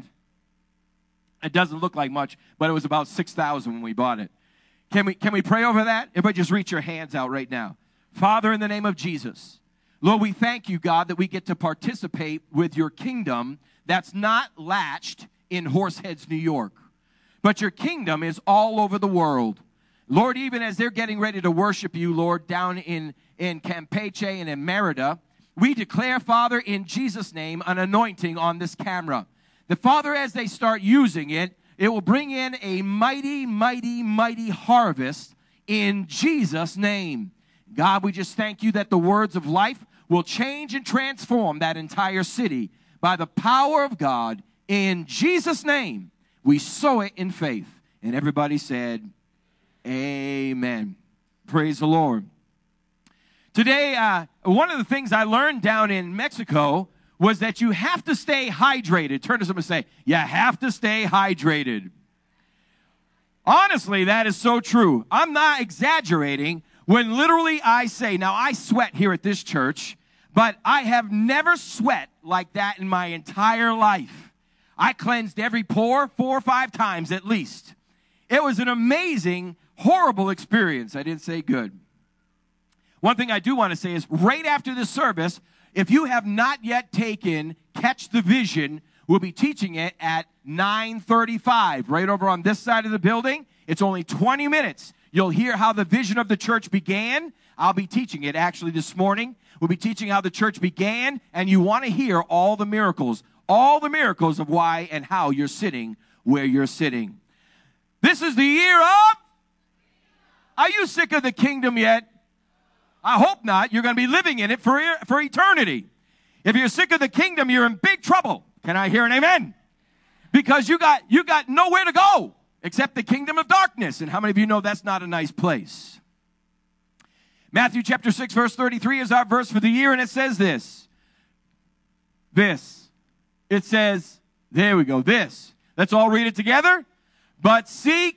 It doesn't look like much, but it was about 6,000 when we bought it. Can we pray over that? Everybody just reach your hands out right now. Father, in the name of Jesus, Lord, we thank you, God, that we get to participate with your kingdom that's not latched in Horseheads, New York. But your kingdom is all over the world. Lord, even as they're getting ready to worship you, Lord, down in Campeche and in Merida, we declare, Father, in Jesus' name, an anointing on this camera. The Father, as they start using it, it will bring in a mighty, mighty, mighty harvest in Jesus' name. God, we just thank you that the words of life will change and transform that entire city by the power of God. In Jesus' name, we sow it in faith. And everybody said, amen. Praise the Lord. Today, one of the things I learned down in Mexico was that you have to stay hydrated. Turn to someone and say, you have to stay hydrated. Honestly, that is so true. I'm not exaggerating when literally I say, now I sweat here at this church, but I have never sweat like that in my entire life. I cleansed every pore 4 or 5 times at least. It was an amazing, horrible experience. I didn't say good. One thing I do want to say is right after this service, if you have not yet taken Catch the Vision, we'll be teaching it at 9:35 right over on this side of the building. It's only 20 minutes. You'll hear how the vision of the church began. I'll be teaching it actually this morning. We'll be teaching how the church began, and you want to hear all the miracles of why and how you're sitting where you're sitting. This is the year of... Are you sick of the kingdom yet? I hope not. You're going to be living in it for eternity. If you're sick of the kingdom, you're in big trouble. Can I hear an amen? Because you got nowhere to go except the kingdom of darkness. And how many of you know that's not a nice place? Matthew chapter 6, verse 33 is our verse for the year, and it says this. It says, there we go, this. Let's all read it together. But seek...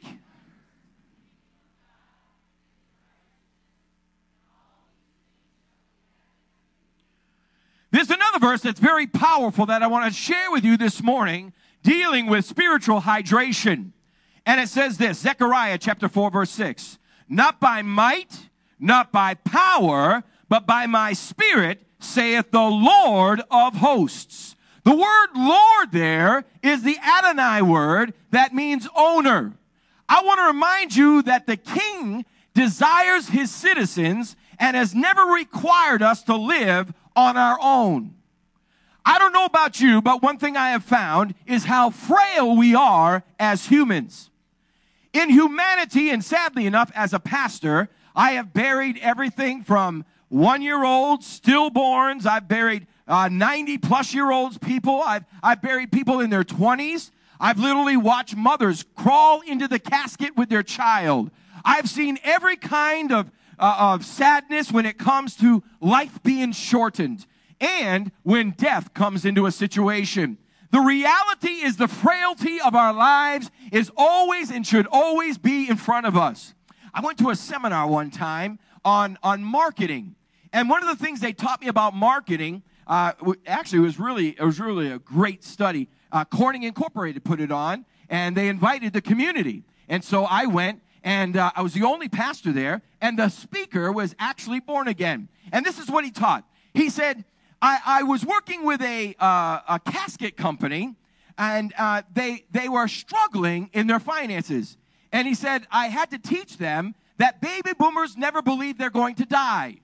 There's another verse that's very powerful that I want to share with you this morning, dealing with spiritual hydration. And it says this, Zechariah chapter 4, verse 6. Not by might, not by power, but by my spirit, saith the Lord of hosts. The word Lord there is the Adonai word that means owner. I want to remind you that the king desires his citizens and has never required us to live on our own. I don't know about you, but one thing I have found is how frail we are as humans. In humanity, and sadly enough, as a pastor, I have buried everything from 1-year-olds, stillborns. I've buried 90-plus-year-olds people. I've buried people in their 20s. I've literally watched mothers crawl into the casket with their child. I've seen every kind of sadness when it comes to life being shortened and when death comes into a situation. The reality is the frailty of our lives is always and should always be in front of us. I went to a seminar one time on marketing, and one of the things they taught me about marketing, actually it was really a great study. Corning Incorporated put it on, and they invited the community, and so I went. And I was the only pastor there, and the speaker was actually born again. And this is what he taught. He said, I was working with a casket company, and they were struggling in their finances. And he said, I had to teach them that baby boomers never believe they're going to die.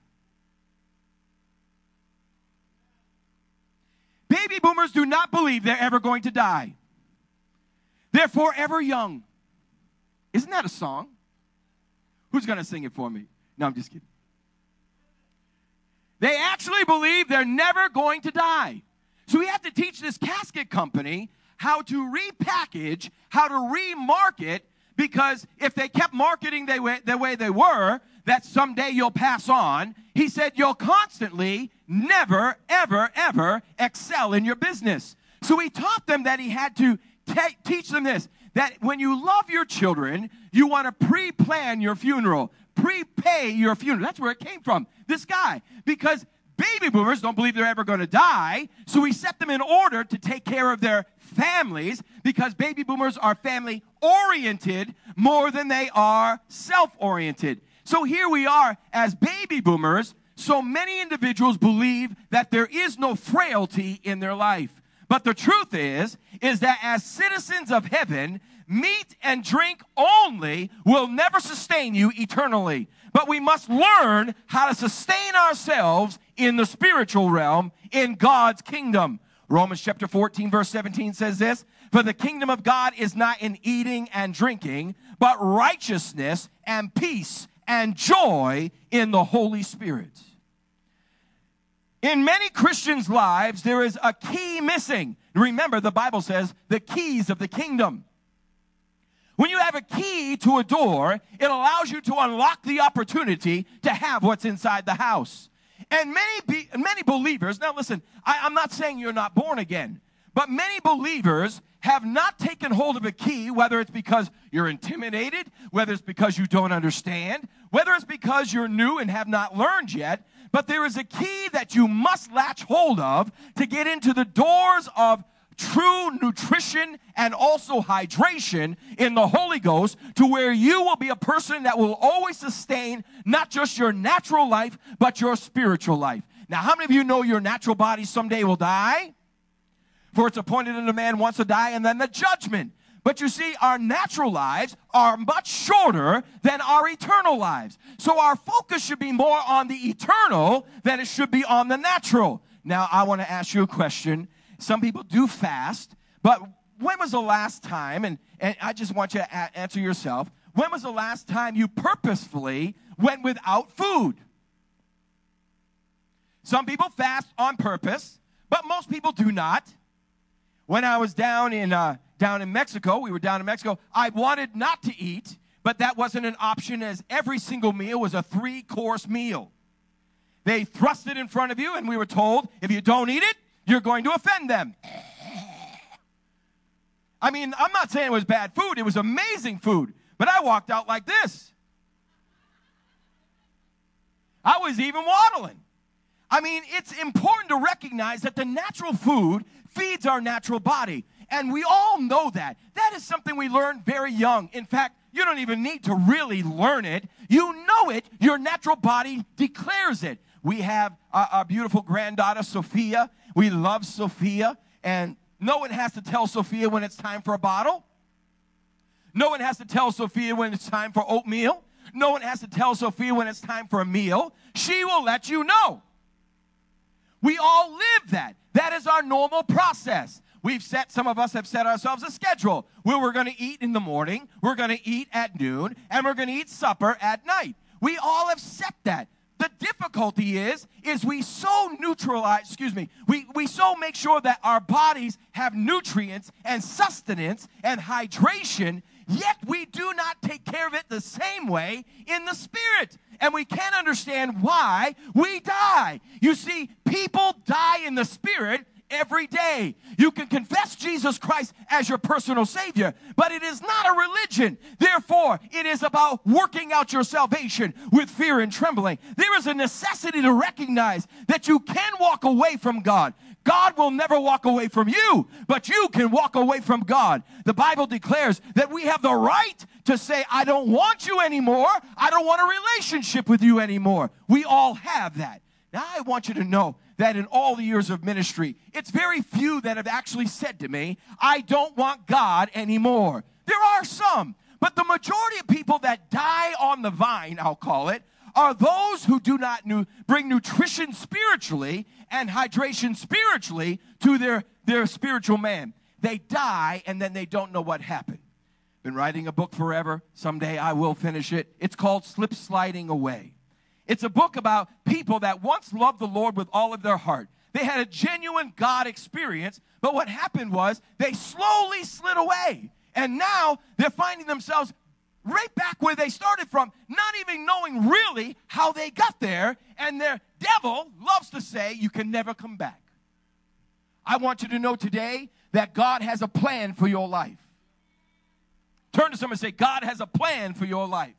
Baby boomers do not believe they're ever going to die. They're forever young. Isn't that a song? Who's going to sing it for me? No, I'm just kidding. They actually believe they're never going to die. So we have to teach this casket company how to repackage, how to remarket, because if they kept marketing the way they were, that someday you'll pass on, he said you'll constantly never, ever, ever excel in your business. So he taught them that he had to teach them this, that when you love your children, you want to pre-plan your funeral, prepay your funeral. That's where it came from, this guy. Because baby boomers don't believe they're ever going to die, so we set them in order to take care of their families, because baby boomers are family-oriented more than they are self-oriented. So here we are as baby boomers. So many individuals believe that there is no frailty in their life. But the truth is that as citizens of heaven, meat and drink only will never sustain you eternally. But we must learn how to sustain ourselves in the spiritual realm, in God's kingdom. Romans chapter 14, verse 17 says this, "For the kingdom of God is not in eating and drinking, but righteousness and peace and joy in the Holy Spirit." In many Christians' lives, there is a key missing. Remember, the Bible says the keys of the kingdom. When you have a key to a door, it allows you to unlock the opportunity to have what's inside the house. And many believers, now listen, I'm not saying you're not born again, but many believers have not taken hold of a key, whether it's because you're intimidated, whether it's because you don't understand, whether it's because you're new and have not learned yet, but there is a key that you must latch hold of to get into the doors of true nutrition and also hydration in the Holy Ghost, to where you will be a person that will always sustain not just your natural life, but your spiritual life. Now, how many of you know your natural body someday will die? For it's appointed unto man once to die, and then the judgment. But you see, our natural lives are much shorter than our eternal lives. So our focus should be more on the eternal than it should be on the natural. Now, I want to ask you a question. Some people do fast, but when was the last time, and I just want you to answer yourself, when was the last time you purposefully went without food? Some people fast on purpose, but most people do not. When I was down in Mexico, we were down in Mexico, I wanted not to eat, but that wasn't an option, as every single meal was a 3-course meal. They thrust it in front of you, and we were told, if you don't eat it, you're going to offend them. I mean, I'm not saying it was bad food. It was amazing food. But I walked out like this. I was even waddling. I mean, it's important to recognize that the natural food feeds our natural body. And we all know that. That is something we learn very young. In fact, you don't even need to really learn it. You know it. Your natural body declares it. We have our beautiful granddaughter, Sophia. We love Sophia. And no one has to tell Sophia when it's time for a bottle. No one has to tell Sophia when it's time for oatmeal. No one has to tell Sophia when it's time for a meal. She will let you know. We all live that. That is our normal process. Some of us have set ourselves a schedule where we're going to eat in the morning, we're going to eat at noon, and we're going to eat supper at night. We all have set that. The difficulty is we so we so make sure that our bodies have nutrients and sustenance and hydration, yet we do not take care of it the same way in the spirit. And we can't understand why we die. You see, people die in the spirit every day. You can confess Jesus Christ as your personal Savior, but it is not a religion. Therefore, it is about working out your salvation with fear and trembling. There is a necessity to recognize that you can walk away from God. God will never walk away from you, but you can walk away from God. The Bible declares that we have the right to say, I don't want you anymore. I don't want a relationship with you anymore. We all have that. Now, I want you to know that in all the years of ministry, it's very few that have actually said to me, I don't want God anymore. There are some, but the majority of people that die on the vine, I'll call it, are those who do not bring nutrition spiritually and hydration spiritually to their spiritual man. They die, and then they don't know what happened. Been writing a book forever. Someday I will finish it. It's called Slip Sliding Away. It's a book about people that once loved the Lord with all of their heart. They had a genuine God experience, but what happened was they slowly slid away. And now they're finding themselves right back where they started from, not even knowing really how they got there. And their devil loves to say, you can never come back. I want you to know today that God has a plan for your life. Turn to someone and say, God has a plan for your life.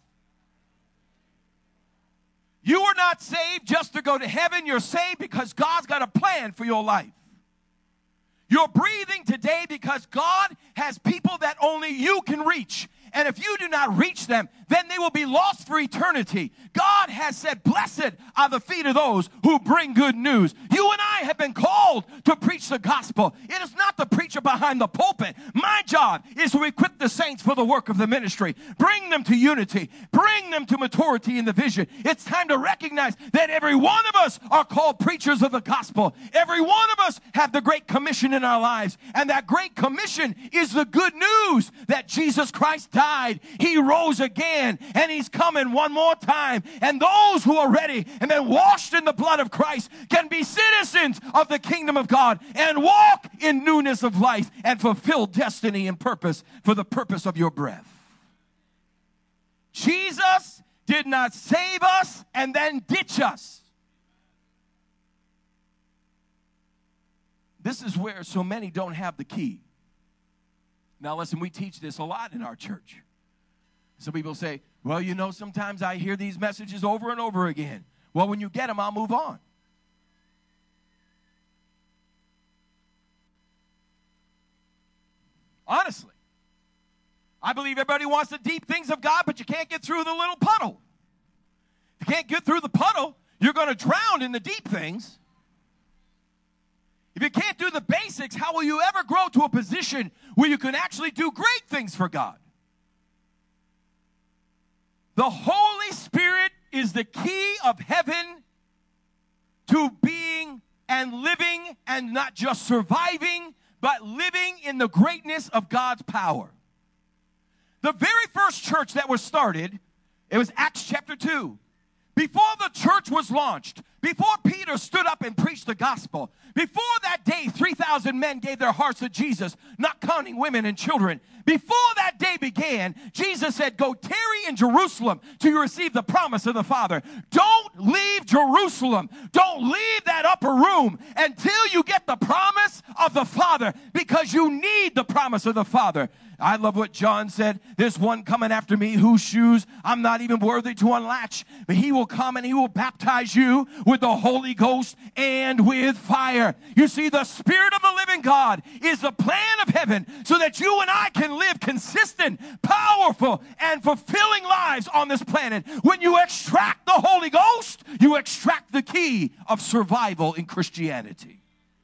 You are not saved just to go to heaven. You're saved because God's got a plan for your life. You're breathing today because God has people that only you can reach. And if you do not reach them, then they will be lost for eternity. God has said, blessed are the feet of those who bring good news. You and I have been called to preach the gospel. It is not the preacher behind the pulpit. My job is to equip the saints for the work of the ministry. Bring them to unity. Bring them to maturity in the vision. It's time to recognize that every one of us are called preachers of the gospel. Every one of us have the Great Commission in our lives. And that Great Commission is the good news that Jesus Christ died. He rose again, and he's coming one more time. And those who are ready and been washed in the blood of Christ can be citizens of the kingdom of God and walk in newness of life and fulfill destiny and purpose for the purpose of your breath. Jesus did not save us and then ditch us. This is where so many don't have the key. Now listen, we teach this a lot in our church. Some people say, well, you know, sometimes I hear these messages over and over again. Well, when you get them, I'll move on. Honestly, I believe everybody wants the deep things of God, but you can't get through the little puddle. If you can't get through the puddle, you're going to drown in the deep things. If you can't do the basics, how will you ever grow to a position where you can actually do great things for God? The Holy Spirit is the key of heaven to being and living and not just surviving, but living in the greatness of God's power. The very first church that was started, it was Acts chapter 2. Before the church was launched, before Peter stood up and preached the gospel, before that day 3,000 men gave their hearts to Jesus, not counting women and children. Before that day began, Jesus said, go tarry in Jerusalem till you receive the promise of the Father. Don't leave Jerusalem. Don't leave that upper room until you get the promise of the Father, because you need the promise of the Father. I love what John said. There's one coming after me whose shoes I'm not even worthy to unlatch. But he will come and he will baptize you with the Holy Ghost and with fire. You see, the Spirit of the living God is the plan of heaven so that you and I can live consistent, powerful, and fulfilling lives on this planet. When you extract the Holy Ghost, you extract the key of survival in Christianity.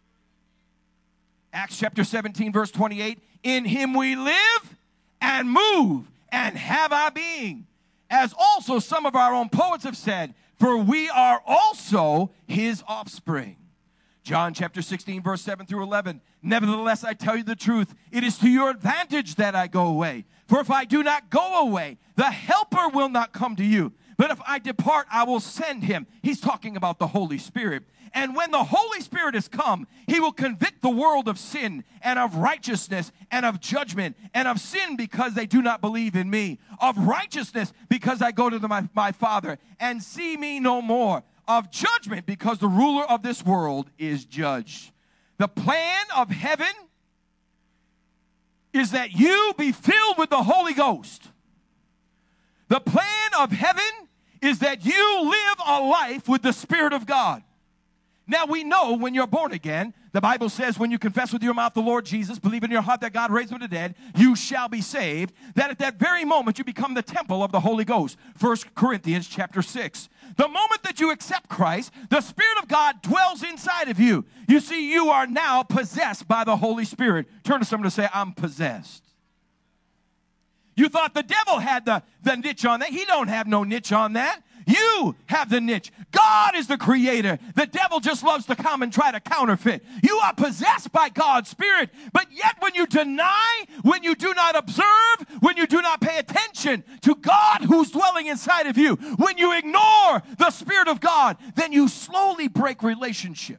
Acts chapter 17, verse 28. In him we live and move and have our being, as also some of our own poets have said, for we are also his offspring. John chapter 16, verse 7 through 11. Nevertheless, I tell you the truth, it is to your advantage that I go away. For if I do not go away, the Helper will not come to you. But if I depart, I will send him. He's talking about the Holy Spirit. And when the Holy Spirit has come, he will convict the world of sin and of righteousness and of judgment, and of sin because they do not believe in me, of righteousness because I go to my Father and see me no more, of judgment because the ruler of this world is judged. The plan of heaven is that you be filled with the Holy Ghost. The plan of heaven is that you live a life with the Spirit of God. Now we know when you're born again, the Bible says when you confess with your mouth the Lord Jesus, believe in your heart that God raised him from the dead, you shall be saved. That at that very moment you become the temple of the Holy Ghost. 1 Corinthians chapter 6. The moment that you accept Christ, the Spirit of God dwells inside of you. You see, you are now possessed by the Holy Spirit. Turn to someone to say, I'm possessed. You thought the devil had the niche on that. He don't have no niche on that. You have the niche. God is the creator. The devil just loves to come and try to counterfeit. You are possessed by God's Spirit, but yet when you deny, when you do not observe, when you do not pay attention to God who's dwelling inside of you, when you ignore the Spirit of God, then you slowly break relationship.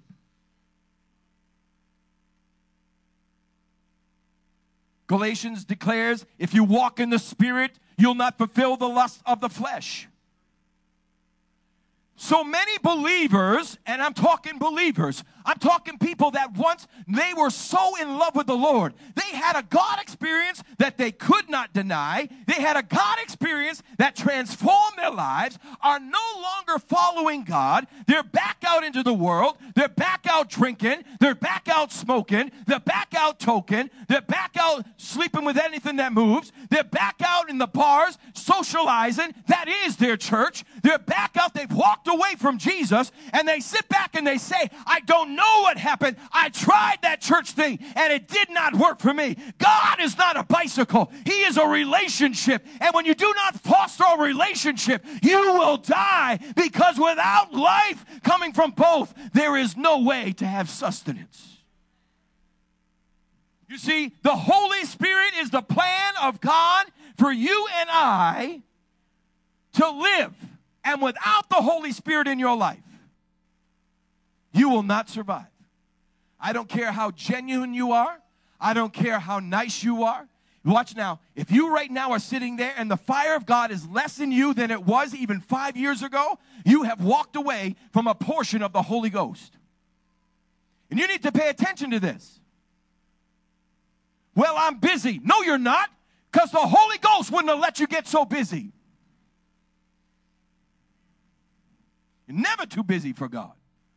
Galatians declares, if you walk in the Spirit, you'll not fulfill the lust of the flesh. So many believers, and I'm talking believers, I'm talking people that once they were so in love with the Lord, they had a God experience that they could not deny, they had a God experience that transformed their lives, are no longer following God, they're back out into the world, they're back out drinking, they're back out smoking, they're back out toking, they're back out sleeping with anything that moves, they're back out in the bars, socializing, that is their church, they're back out, they've walked away from Jesus, and they sit back and they say, I don't know what happened. I tried that church thing and it did not work for me. God is not a bicycle. He is a relationship. And when you do not foster a relationship, you will die, because without life coming from both, there is no way to have sustenance. You see, the Holy Spirit is the plan of God for you and I to live. And without the Holy Spirit in your life, you will not survive. I don't care how genuine you are. I don't care how nice you are. Watch now. If you right now are sitting there and the fire of God is less in you than it was even 5 years ago, you have walked away from a portion of the Holy Ghost. And you need to pay attention to this. Well, I'm busy. No, you're not, because the Holy Ghost wouldn't have let you get so busy. You're never too busy for God.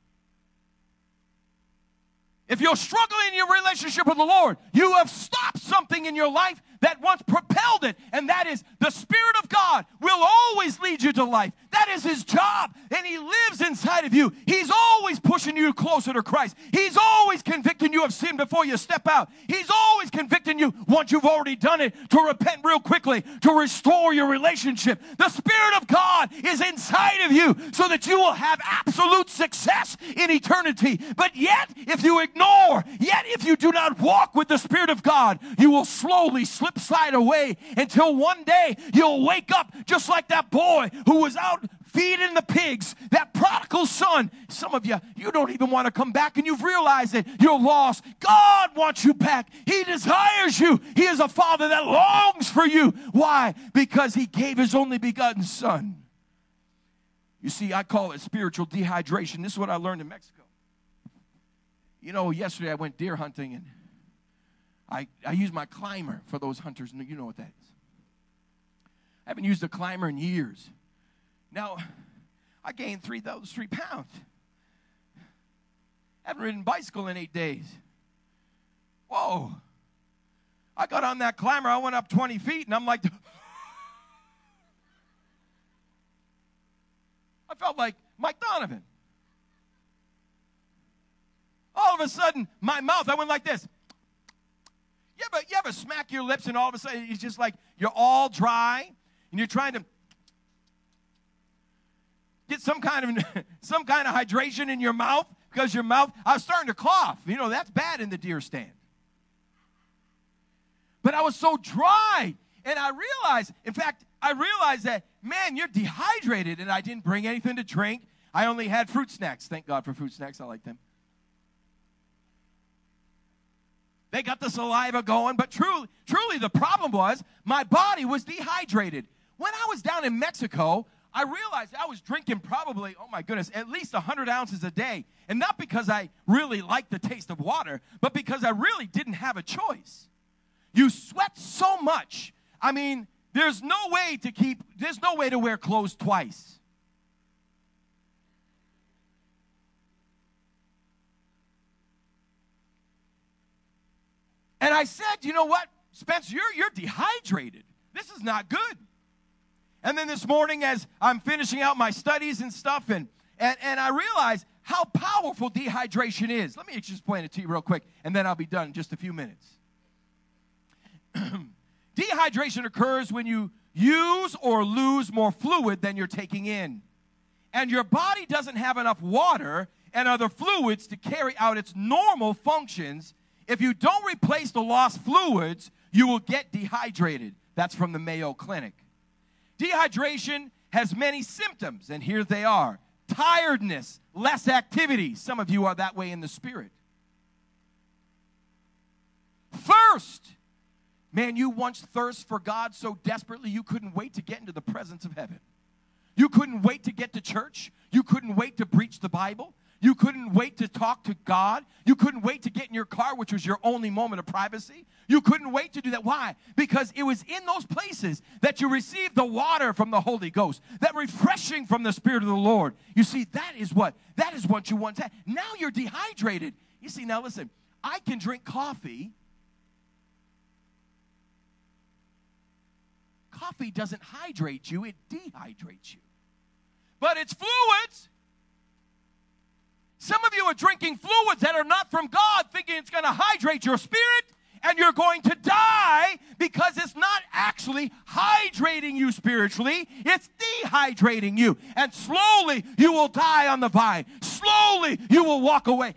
If you're struggling in your relationship with the Lord, you have stopped something in your life that once propelled it, and that is the Spirit of God will always lead you to life. That is His job, and He lives inside of you. He's always pushing you closer to Christ. He's always convicting you of sin before you step out. He's always convicting you, once you've already done it, to repent real quickly, to restore your relationship. The Spirit of God is inside of you so that you will have absolute success in eternity. But yet, if you ignore, yet if you do not walk with the Spirit of God, you will slowly slide away until one day you'll wake up just like that boy who was out feeding the pigs, that prodigal son. Some of you, you don't even want to come back, and you've realized that you're lost. God wants you back. He desires you. He is a father that longs for you. Why? Because He gave His only begotten Son. You see, I call it spiritual dehydration. This is what I learned in Mexico. You know, yesterday I went deer hunting, and I used my climber for those hunters. You know what that is. I haven't used a climber in years. Now, I gained 3 pounds. I haven't ridden a bicycle in 8 days. Whoa. I got on that climber. I went up 20 feet, and I'm like, I felt like Mike Donovan. All of a sudden, my mouth, I went like this. You ever smack your lips and all of a sudden it's just like you're all dry and you're trying to get some kind of hydration in your mouth because your mouth, I was starting to cough. You know, that's bad in the deer stand. But I was so dry, and I realized that, man, you're dehydrated, and I didn't bring anything to drink. I only had fruit snacks. Thank God for fruit snacks. I like them. They got the saliva going, but truly the problem was my body was dehydrated. When I was down in Mexico, I realized I was drinking probably, oh my goodness, at least 100 ounces a day. And not because I really liked the taste of water, but because I really didn't have a choice. You sweat so much. I mean, there's no way to wear clothes twice. And I said, you know what, Spencer, you're dehydrated. This is not good. And then this morning, as I'm finishing out my studies and stuff, and I realized how powerful dehydration is. Let me just explain it to you real quick, and then I'll be done in just a few minutes. Dehydration occurs when you use or lose more fluid than you're taking in. and your body doesn't have enough water and other fluids to carry out its normal functions, if you don't replace the lost fluids, you will get dehydrated. That's from the Mayo Clinic. Dehydration has many symptoms, and here they are. Tiredness, less activity. Some of you are that way in the spirit. Thirst. Man, you once thirst for God so desperately you couldn't wait to get into the presence of heaven. You couldn't wait to get to church. You couldn't wait to preach the Bible. You couldn't wait to talk to God. You couldn't wait to get in your car, which was your only moment of privacy. You couldn't wait to do that. Why? Because it was in those places that you received the water from the Holy Ghost, that refreshing from the Spirit of the Lord. You see, that is what you once had. Now you're dehydrated. You see, now listen, I can drink coffee. Coffee doesn't hydrate you, it dehydrates you. But it's fluids. Some of you are drinking fluids that are not from God, thinking it's going to hydrate your spirit, and you're going to die because it's not actually hydrating you spiritually. It's dehydrating you. And slowly you will die on the vine. Slowly you will walk away.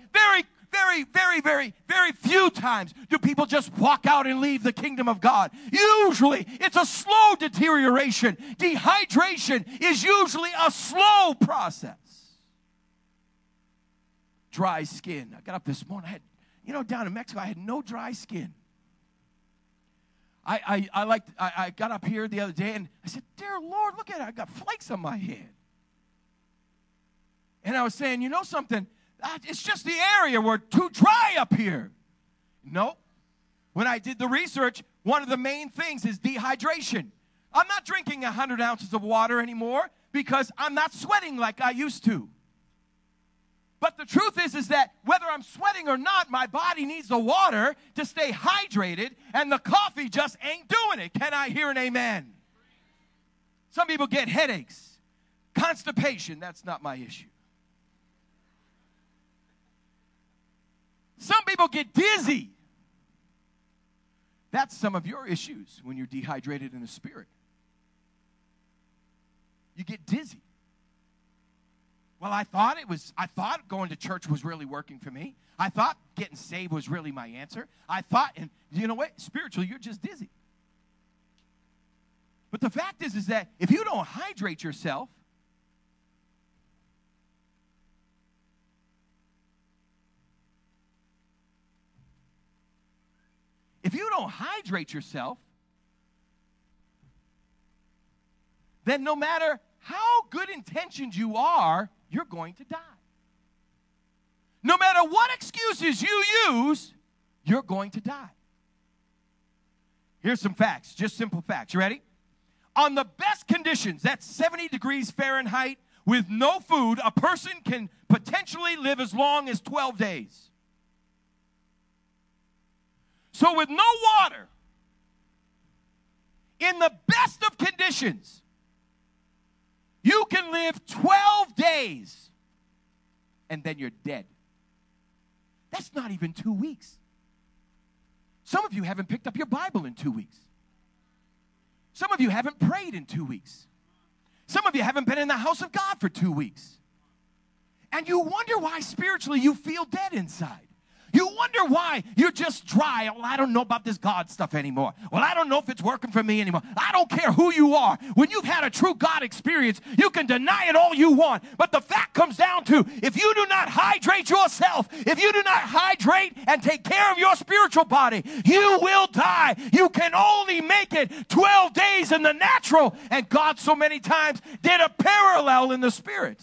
Very few times do people just walk out and leave the kingdom of God. Usually, it's a slow deterioration. Dehydration is usually a slow process. Dry skin. I got up this morning. Down in Mexico, I had no dry skin. I got up here the other day and I said, "Dear Lord, look at it. I got flakes on my head." And I was saying, you know something? It's just the area. We're too dry up here. No. When I did the research, one of the main things is dehydration. I'm not drinking 100 ounces of water anymore because I'm not sweating like I used to. But the truth is that whether I'm sweating or not, my body needs the water to stay hydrated, and the coffee just ain't doing it. Can I hear an amen? Some people get headaches, constipation. That's not my issue. Some people get dizzy. That's some of your issues when you're dehydrated in the spirit. You get dizzy. Well, I thought going to church was really working for me. I thought getting saved was really my answer. And you know what? Spiritually, you're just dizzy. But the fact is that if you don't hydrate yourself, then no matter how good intentions you are, you're going to die. No matter what excuses you use, you're going to die. Here's some facts, just simple facts. You ready? On the best conditions, that's 70 degrees Fahrenheit, with no food, a person can potentially live as long as 12 days. So with no water, in the best of conditions, you can live 12 days, and then you're dead. That's not even 2 weeks. Some of you haven't picked up your Bible in 2 weeks. Some of you haven't prayed in 2 weeks. Some of you haven't been in the house of God for 2 weeks. And you wonder why spiritually you feel dead inside. You wonder why you're just dry. Well, I don't know about this God stuff anymore. Well, I don't know if it's working for me anymore. I don't care who you are. When you've had a true God experience, you can deny it all you want. But the fact comes down to, if you do not hydrate yourself, if you do not hydrate and take care of your spiritual body, you will die. You can only make it 12 days in the natural. And God so many times did a parallel in the spirit.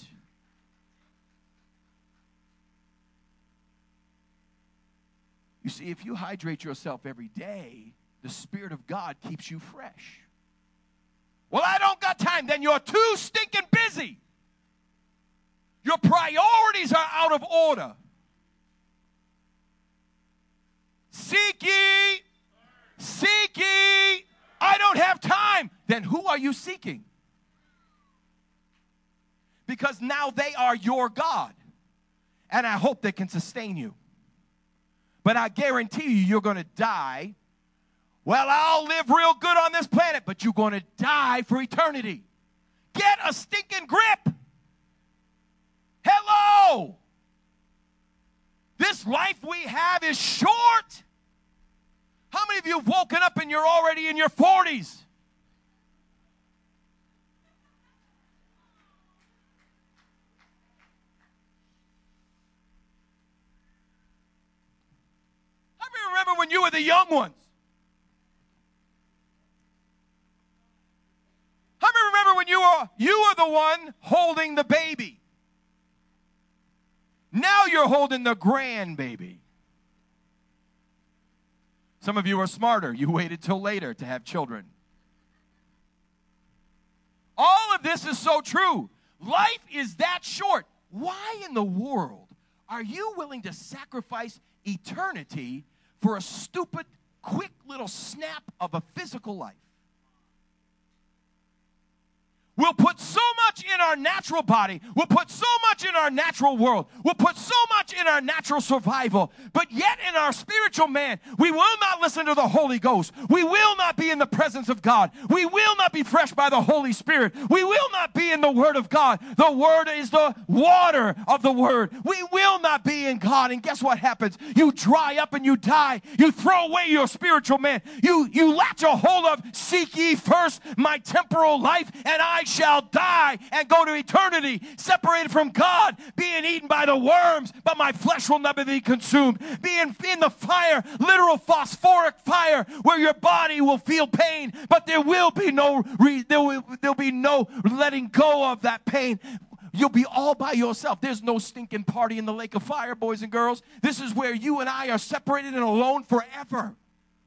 You see, if you hydrate yourself every day, the Spirit of God keeps you fresh. Well, I don't got time. Then you're too stinking busy. Your priorities are out of order. Seek ye. I don't have time. Then who are you seeking? Because now they are your God. And I hope they can sustain you. But I guarantee you're going to die. Well, I'll live real good on this planet, but you're going to die for eternity. Get a stinking grip. Hello! This life we have is short. How many of you have woken up and you're already in your 40s? How many remember when you were the young ones? How many remember when you were the one holding the baby? Now you're holding the grandbaby. Some of you are smarter. You waited till later to have children. All of this is so true. Life is that short. Why in the world are you willing to sacrifice eternity for a stupid, quick little snap of a physical life? We'll put so much in our natural body. We'll put so much in our natural world. We'll put so much in our natural survival. But yet in our spiritual man, we will not listen to the Holy Ghost. We will not be in the presence of God. We will not be fresh by the Holy Spirit. We will not be in the Word of God. The Word is the water of the Word. We will not be in God. And guess what happens? You dry up and you die. You throw away your spiritual man. You latch a hold of, seek ye first my temporal life, and I shall die and go to eternity, separated from God, being eaten by the worms, but my flesh will never be consumed. Being in the fire, literal phosphoric fire, where your body will feel pain, but there will be no letting go of that pain. You'll be all by yourself. There's no stinking party in the lake of fire, boys and girls. This is where you and I are separated and alone forever.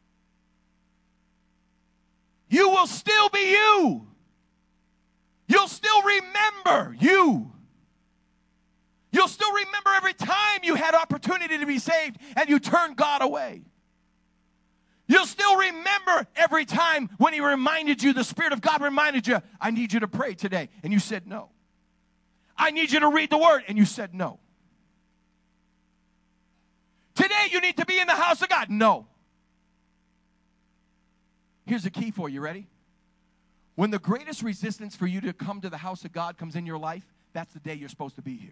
You will still be you. You'll still remember you. You'll still remember every time you had opportunity to be saved and you turned God away. You'll still remember every time when He reminded you, the Spirit of God reminded you, I need you to pray today. And you said no. I need you to read the Word. And you said no. Today you need to be in the house of God. No. Here's the key for you. Ready? When the greatest resistance for you to come to the house of God comes in your life, that's the day you're supposed to be here.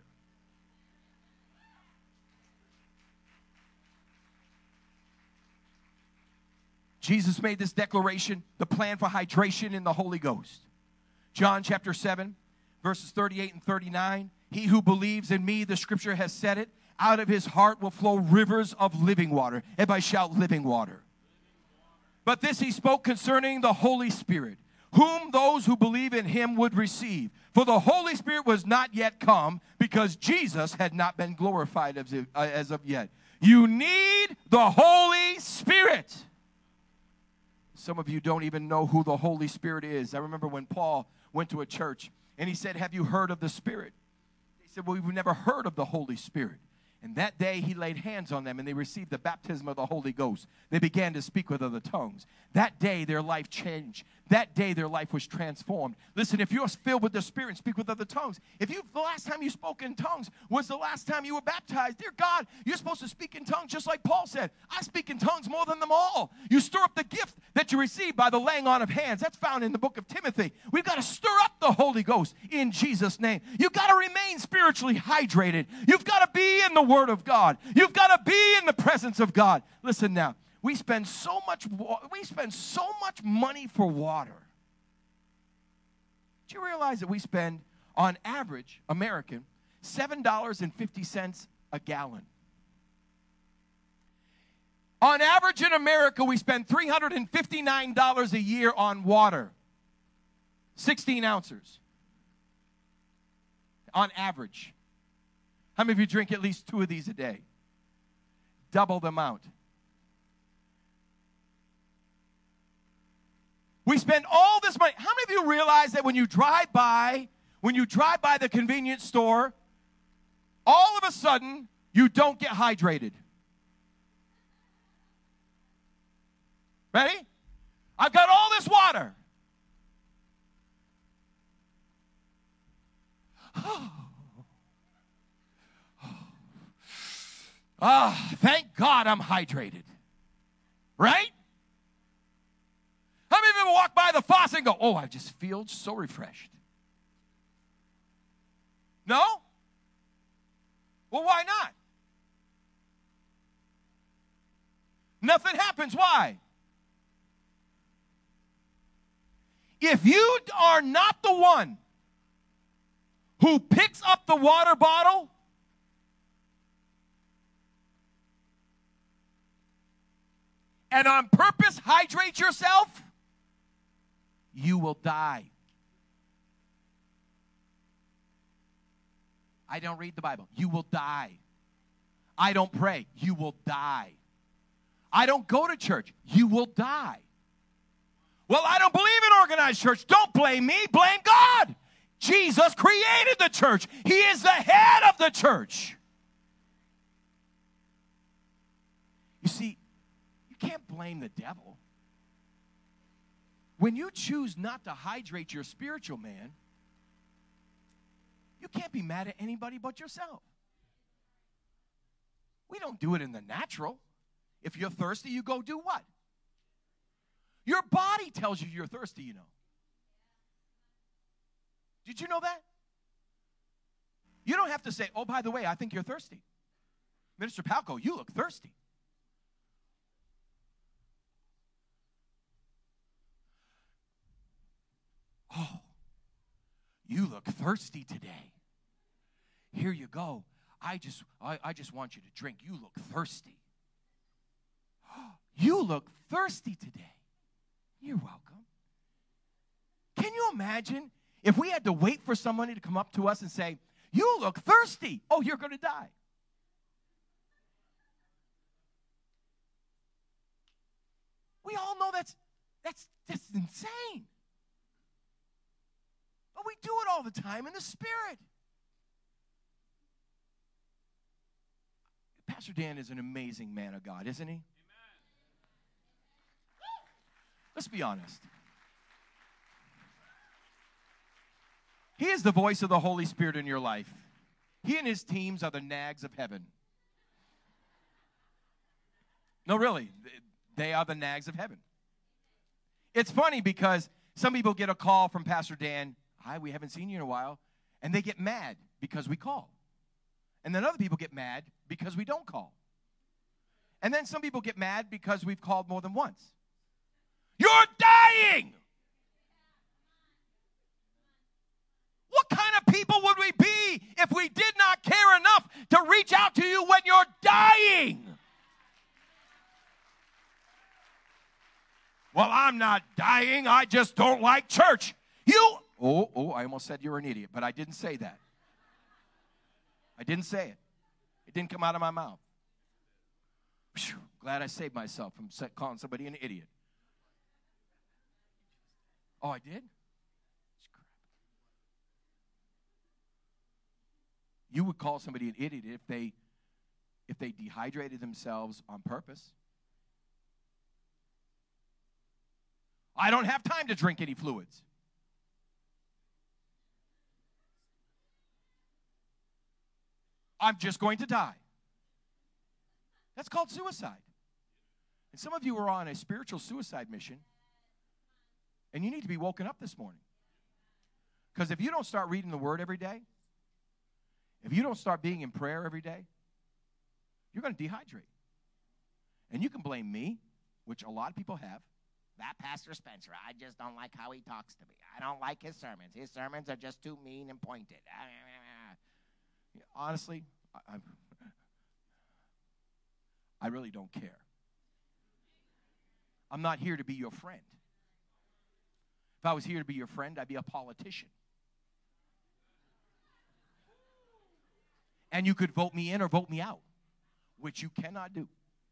Jesus made this declaration, the plan for hydration in the Holy Ghost. John chapter 7, verses 38 and 39. He who believes in me, the scripture has said it, out of his heart will flow rivers of living water. Everybody shout living water. But this he spoke concerning the Holy Spirit, whom those who believe in him would receive. For the Holy Spirit was not yet come, because Jesus had not been glorified as of yet. You need the Holy Spirit. Some of you don't even know who the Holy Spirit is. I remember when Paul went to a church, and he said, have you heard of the Spirit? They said, well, we've never heard of the Holy Spirit. And that day he laid hands on them and they received the baptism of the Holy Ghost. They began to speak with other tongues. That day their life changed. That day their life was transformed. Listen, if you're filled with the Spirit and speak with other tongues, the last time you spoke in tongues was the last time you were baptized, dear God, you're supposed to speak in tongues just like Paul said. I speak in tongues more than them all. You stir up the gift that you receive by the laying on of hands. That's found in the book of Timothy. We've got to stir up the Holy Ghost in Jesus' name. You've got to remain spiritually hydrated. You've got to be in the Word of God. You've got to be in the presence of God. Listen now. We spend so much money for water. Do you realize that we spend, on average, American, $7.50 a gallon? On average in America, we spend $359 a year on water. 16 ounces. On average. How many of you drink at least 2 of these a day? Double the amount. We spend all this money. How many of you realize that when you drive by the convenience store, all of a sudden you don't get hydrated? Ready? I've got all this water. Thank God I'm hydrated. Right? How many of you walk by the faucet and go, oh, I just feel so refreshed? No? Well, why not? Nothing happens. Why? If you are not the one who picks up the water bottle and on purpose hydrate yourself, you will die. I don't read the Bible. You will die. I don't pray. You will die. I don't go to church. You will die. Well, I don't believe in organized church. Don't blame me. Blame God. Jesus created the church. He is the head of the church. You see, you can't blame the devil. When you choose not to hydrate your spiritual man, you can't be mad at anybody but yourself. We don't do it in the natural. If you're thirsty, you go do what? Your body tells you you're thirsty, you know. Did you know that? You don't have to say, oh, by the way, I think you're thirsty. Minister Palco, you look thirsty. Oh, you look thirsty today. Here you go. I just want you to drink. You look thirsty. You look thirsty today. You're welcome. Can you imagine if we had to wait for somebody to come up to us and say, you look thirsty. Oh, you're going to die. We all know that's insane. But we do it all the time in the Spirit. Pastor Dan is an amazing man of God, isn't he? Amen. Let's be honest. He is the voice of the Holy Spirit in your life. He and his teams are the nags of heaven. No, really. They are the nags of heaven. It's funny because some people get a call from Pastor Dan. Hi, we haven't seen you in a while. And they get mad because we call. And then other people get mad because we don't call. And then some people get mad because we've called more than once. You're dying! What kind of people would we be if we did not care enough to reach out to you when you're dying? Well, I'm not dying. I just don't like church. I almost said you were an idiot, but I didn't say that. I didn't say it. It didn't come out of my mouth. Whew, glad I saved myself from calling somebody an idiot. Oh, I did? You would call somebody an idiot if they dehydrated themselves on purpose. I don't have time to drink any fluids. I'm just going to die. That's called suicide. And some of you are on a spiritual suicide mission, and you need to be woken up this morning. Because if you don't start reading the Word every day, if you don't start being in prayer every day, you're going to dehydrate. And you can blame me, which a lot of people have. That Pastor Spencer, I just don't like how he talks to me. I don't like his sermons. His sermons are just too mean and pointed. Honestly, I really don't care. I'm not here to be your friend. If I was here to be your friend, I'd be a politician. And you could vote me in or vote me out, which you cannot do.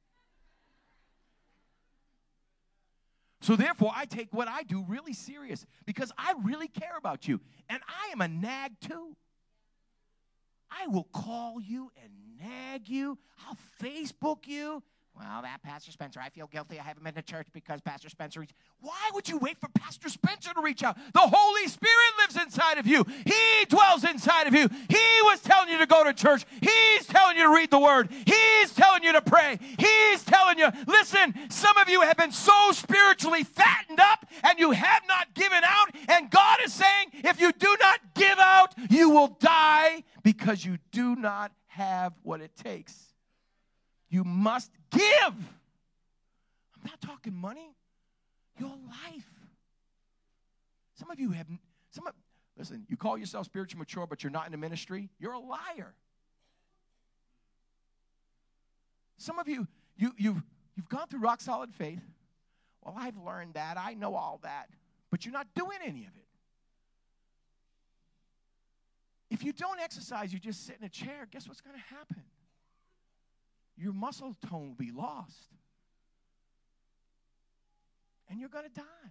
So therefore, I take what I do really serious because I really care about you. And I am a nag too. I will call you and nag you. I'll Facebook you. Well, that Pastor Spencer, I feel guilty. I haven't been to church because Pastor Spencer... Why would you wait for Pastor Spencer to reach out? The Holy Spirit lives inside of you. He dwells inside of you. He was telling you to go to church. He's telling you to read the Word. He's telling you to pray. He's telling you, listen, some of you have been so spiritually fattened up and you have not given out. And God is saying, if you do not give out, you will die because you do not have what it takes. You must give. I'm not talking money. Your life. Some of you have, listen, you call yourself spiritually mature, but you're not in the ministry. You're a liar. Some of you, you've gone through rock solid faith. Well, I've learned that. I know all that. But you're not doing any of it. If you don't exercise, you just sit in a chair, guess what's going to happen? Your muscle tone will be lost. And you're going to die.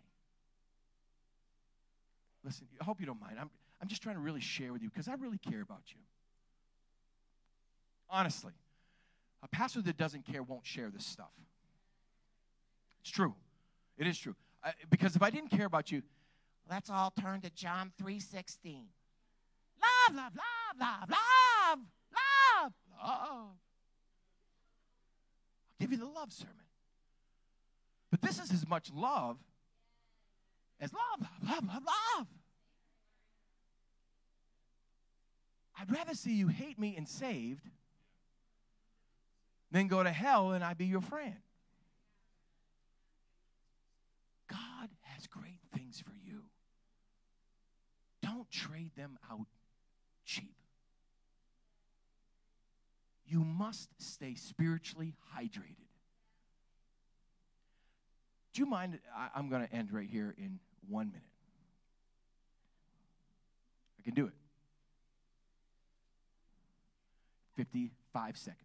Listen, I hope you don't mind. I'm just trying to really share with you because I really care about you. Honestly, a pastor that doesn't care won't share this stuff. It's true. It is true. Because if I didn't care about you, Let's all turn to John 3:16. love, love, love, love, love, love, love. I'll give you the love sermon. But this is as much love as love, love, love, love, love. I'd rather see you hate me and saved than go to hell and I be your friend. God has great things for you. Don't trade them out cheap. You must stay spiritually hydrated. Do you mind? I'm going to end right here in 1 minute. I can do it. 55 seconds.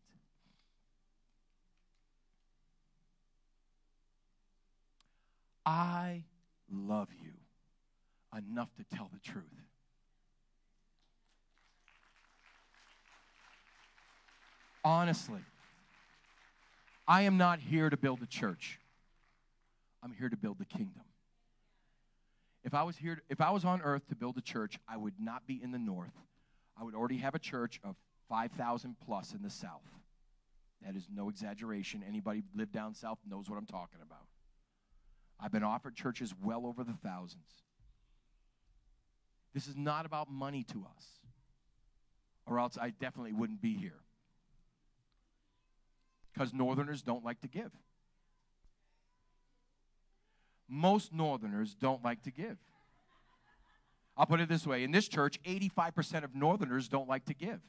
I love you enough to tell the truth. Honestly, I am not here to build a church. I'm here to build the kingdom. If I was on earth to build a church, I would not be in the north. I would already have a church of 5,000 plus in the south. That is no exaggeration. Anybody who lived down south knows what I'm talking about. I've been offered churches well over the thousands. This is not about money to us, or else I definitely wouldn't be here. Because northerners don't like to give. Most northerners don't like to give. I'll put it this way. In this church, 85% of northerners don't like to give.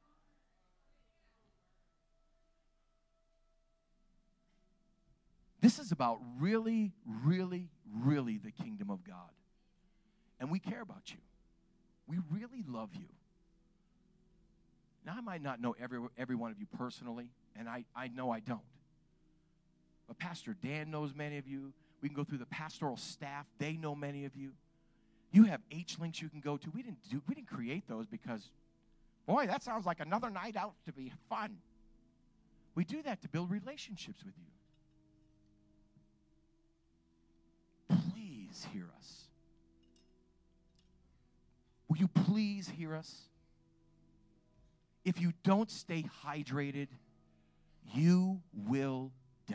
This is about really, really, really the kingdom of God. And we care about you. We really love you. Now, I might not know every one of you personally, and I know I don't. But Pastor Dan knows many of you. We can go through the pastoral staff. They know many of you. You have H-links you can go to. We didn't create those because, boy, that sounds like another night out to be fun. We do that to build relationships with you. Please hear us. Will you please hear us? If you don't stay hydrated, you will die.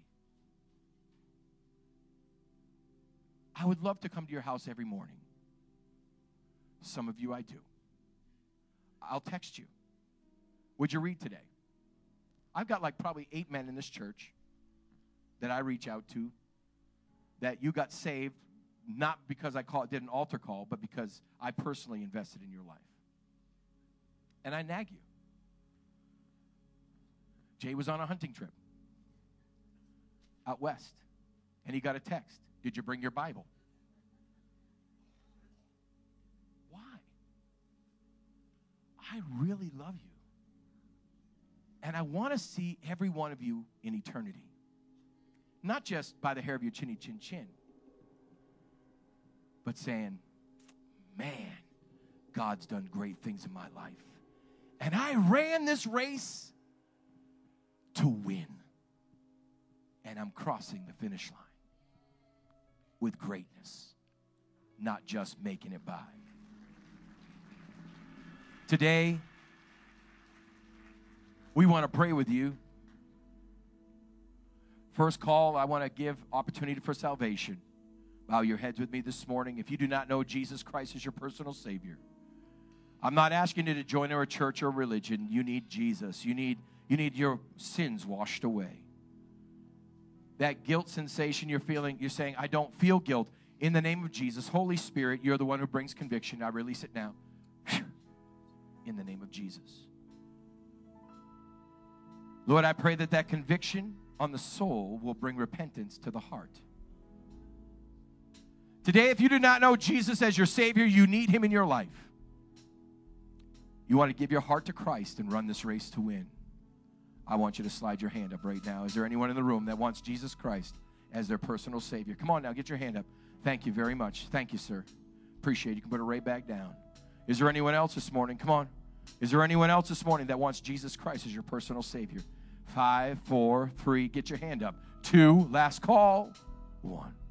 I would love to come to your house every morning. Some of you I do. I'll text you. Would you read today? I've got like probably 8 men in this church that I reach out to that you got saved, not because I did an altar call, but because I personally invested in your life. And I nag you. Jay was on a hunting trip out west, and he got a text. Did you bring your Bible? Why? I really love you. And I want to see every one of you in eternity. Not just by the hair of your chinny chin chin, but saying, man, God's done great things in my life. And I ran this race to win. And I'm crossing the finish line with greatness, not just making it by. Today, we want to pray with you. First call, I want to give opportunity for salvation. Bow your heads with me this morning. If you do not know Jesus Christ as your personal Savior, I'm not asking you to join a church or religion. You need Jesus. You need your sins washed away. That guilt sensation you're feeling, you're saying, I don't feel guilt. In the name of Jesus, Holy Spirit, you're the one who brings conviction. I release it now. In the name of Jesus. Lord, I pray that conviction on the soul will bring repentance to the heart. Today, if you do not know Jesus as your Savior, you need Him in your life. You want to give your heart to Christ and run this race to win. I want you to slide your hand up right now. Is there anyone in the room that wants Jesus Christ as their personal Savior? Come on now, get your hand up. Thank you very much. Thank you, sir. Appreciate it. You can put it right back down. Is there anyone else this morning? Come on. Is there anyone else this morning that wants Jesus Christ as your personal Savior? 5, 4, 3. Get your hand up. 2. Last call. 1.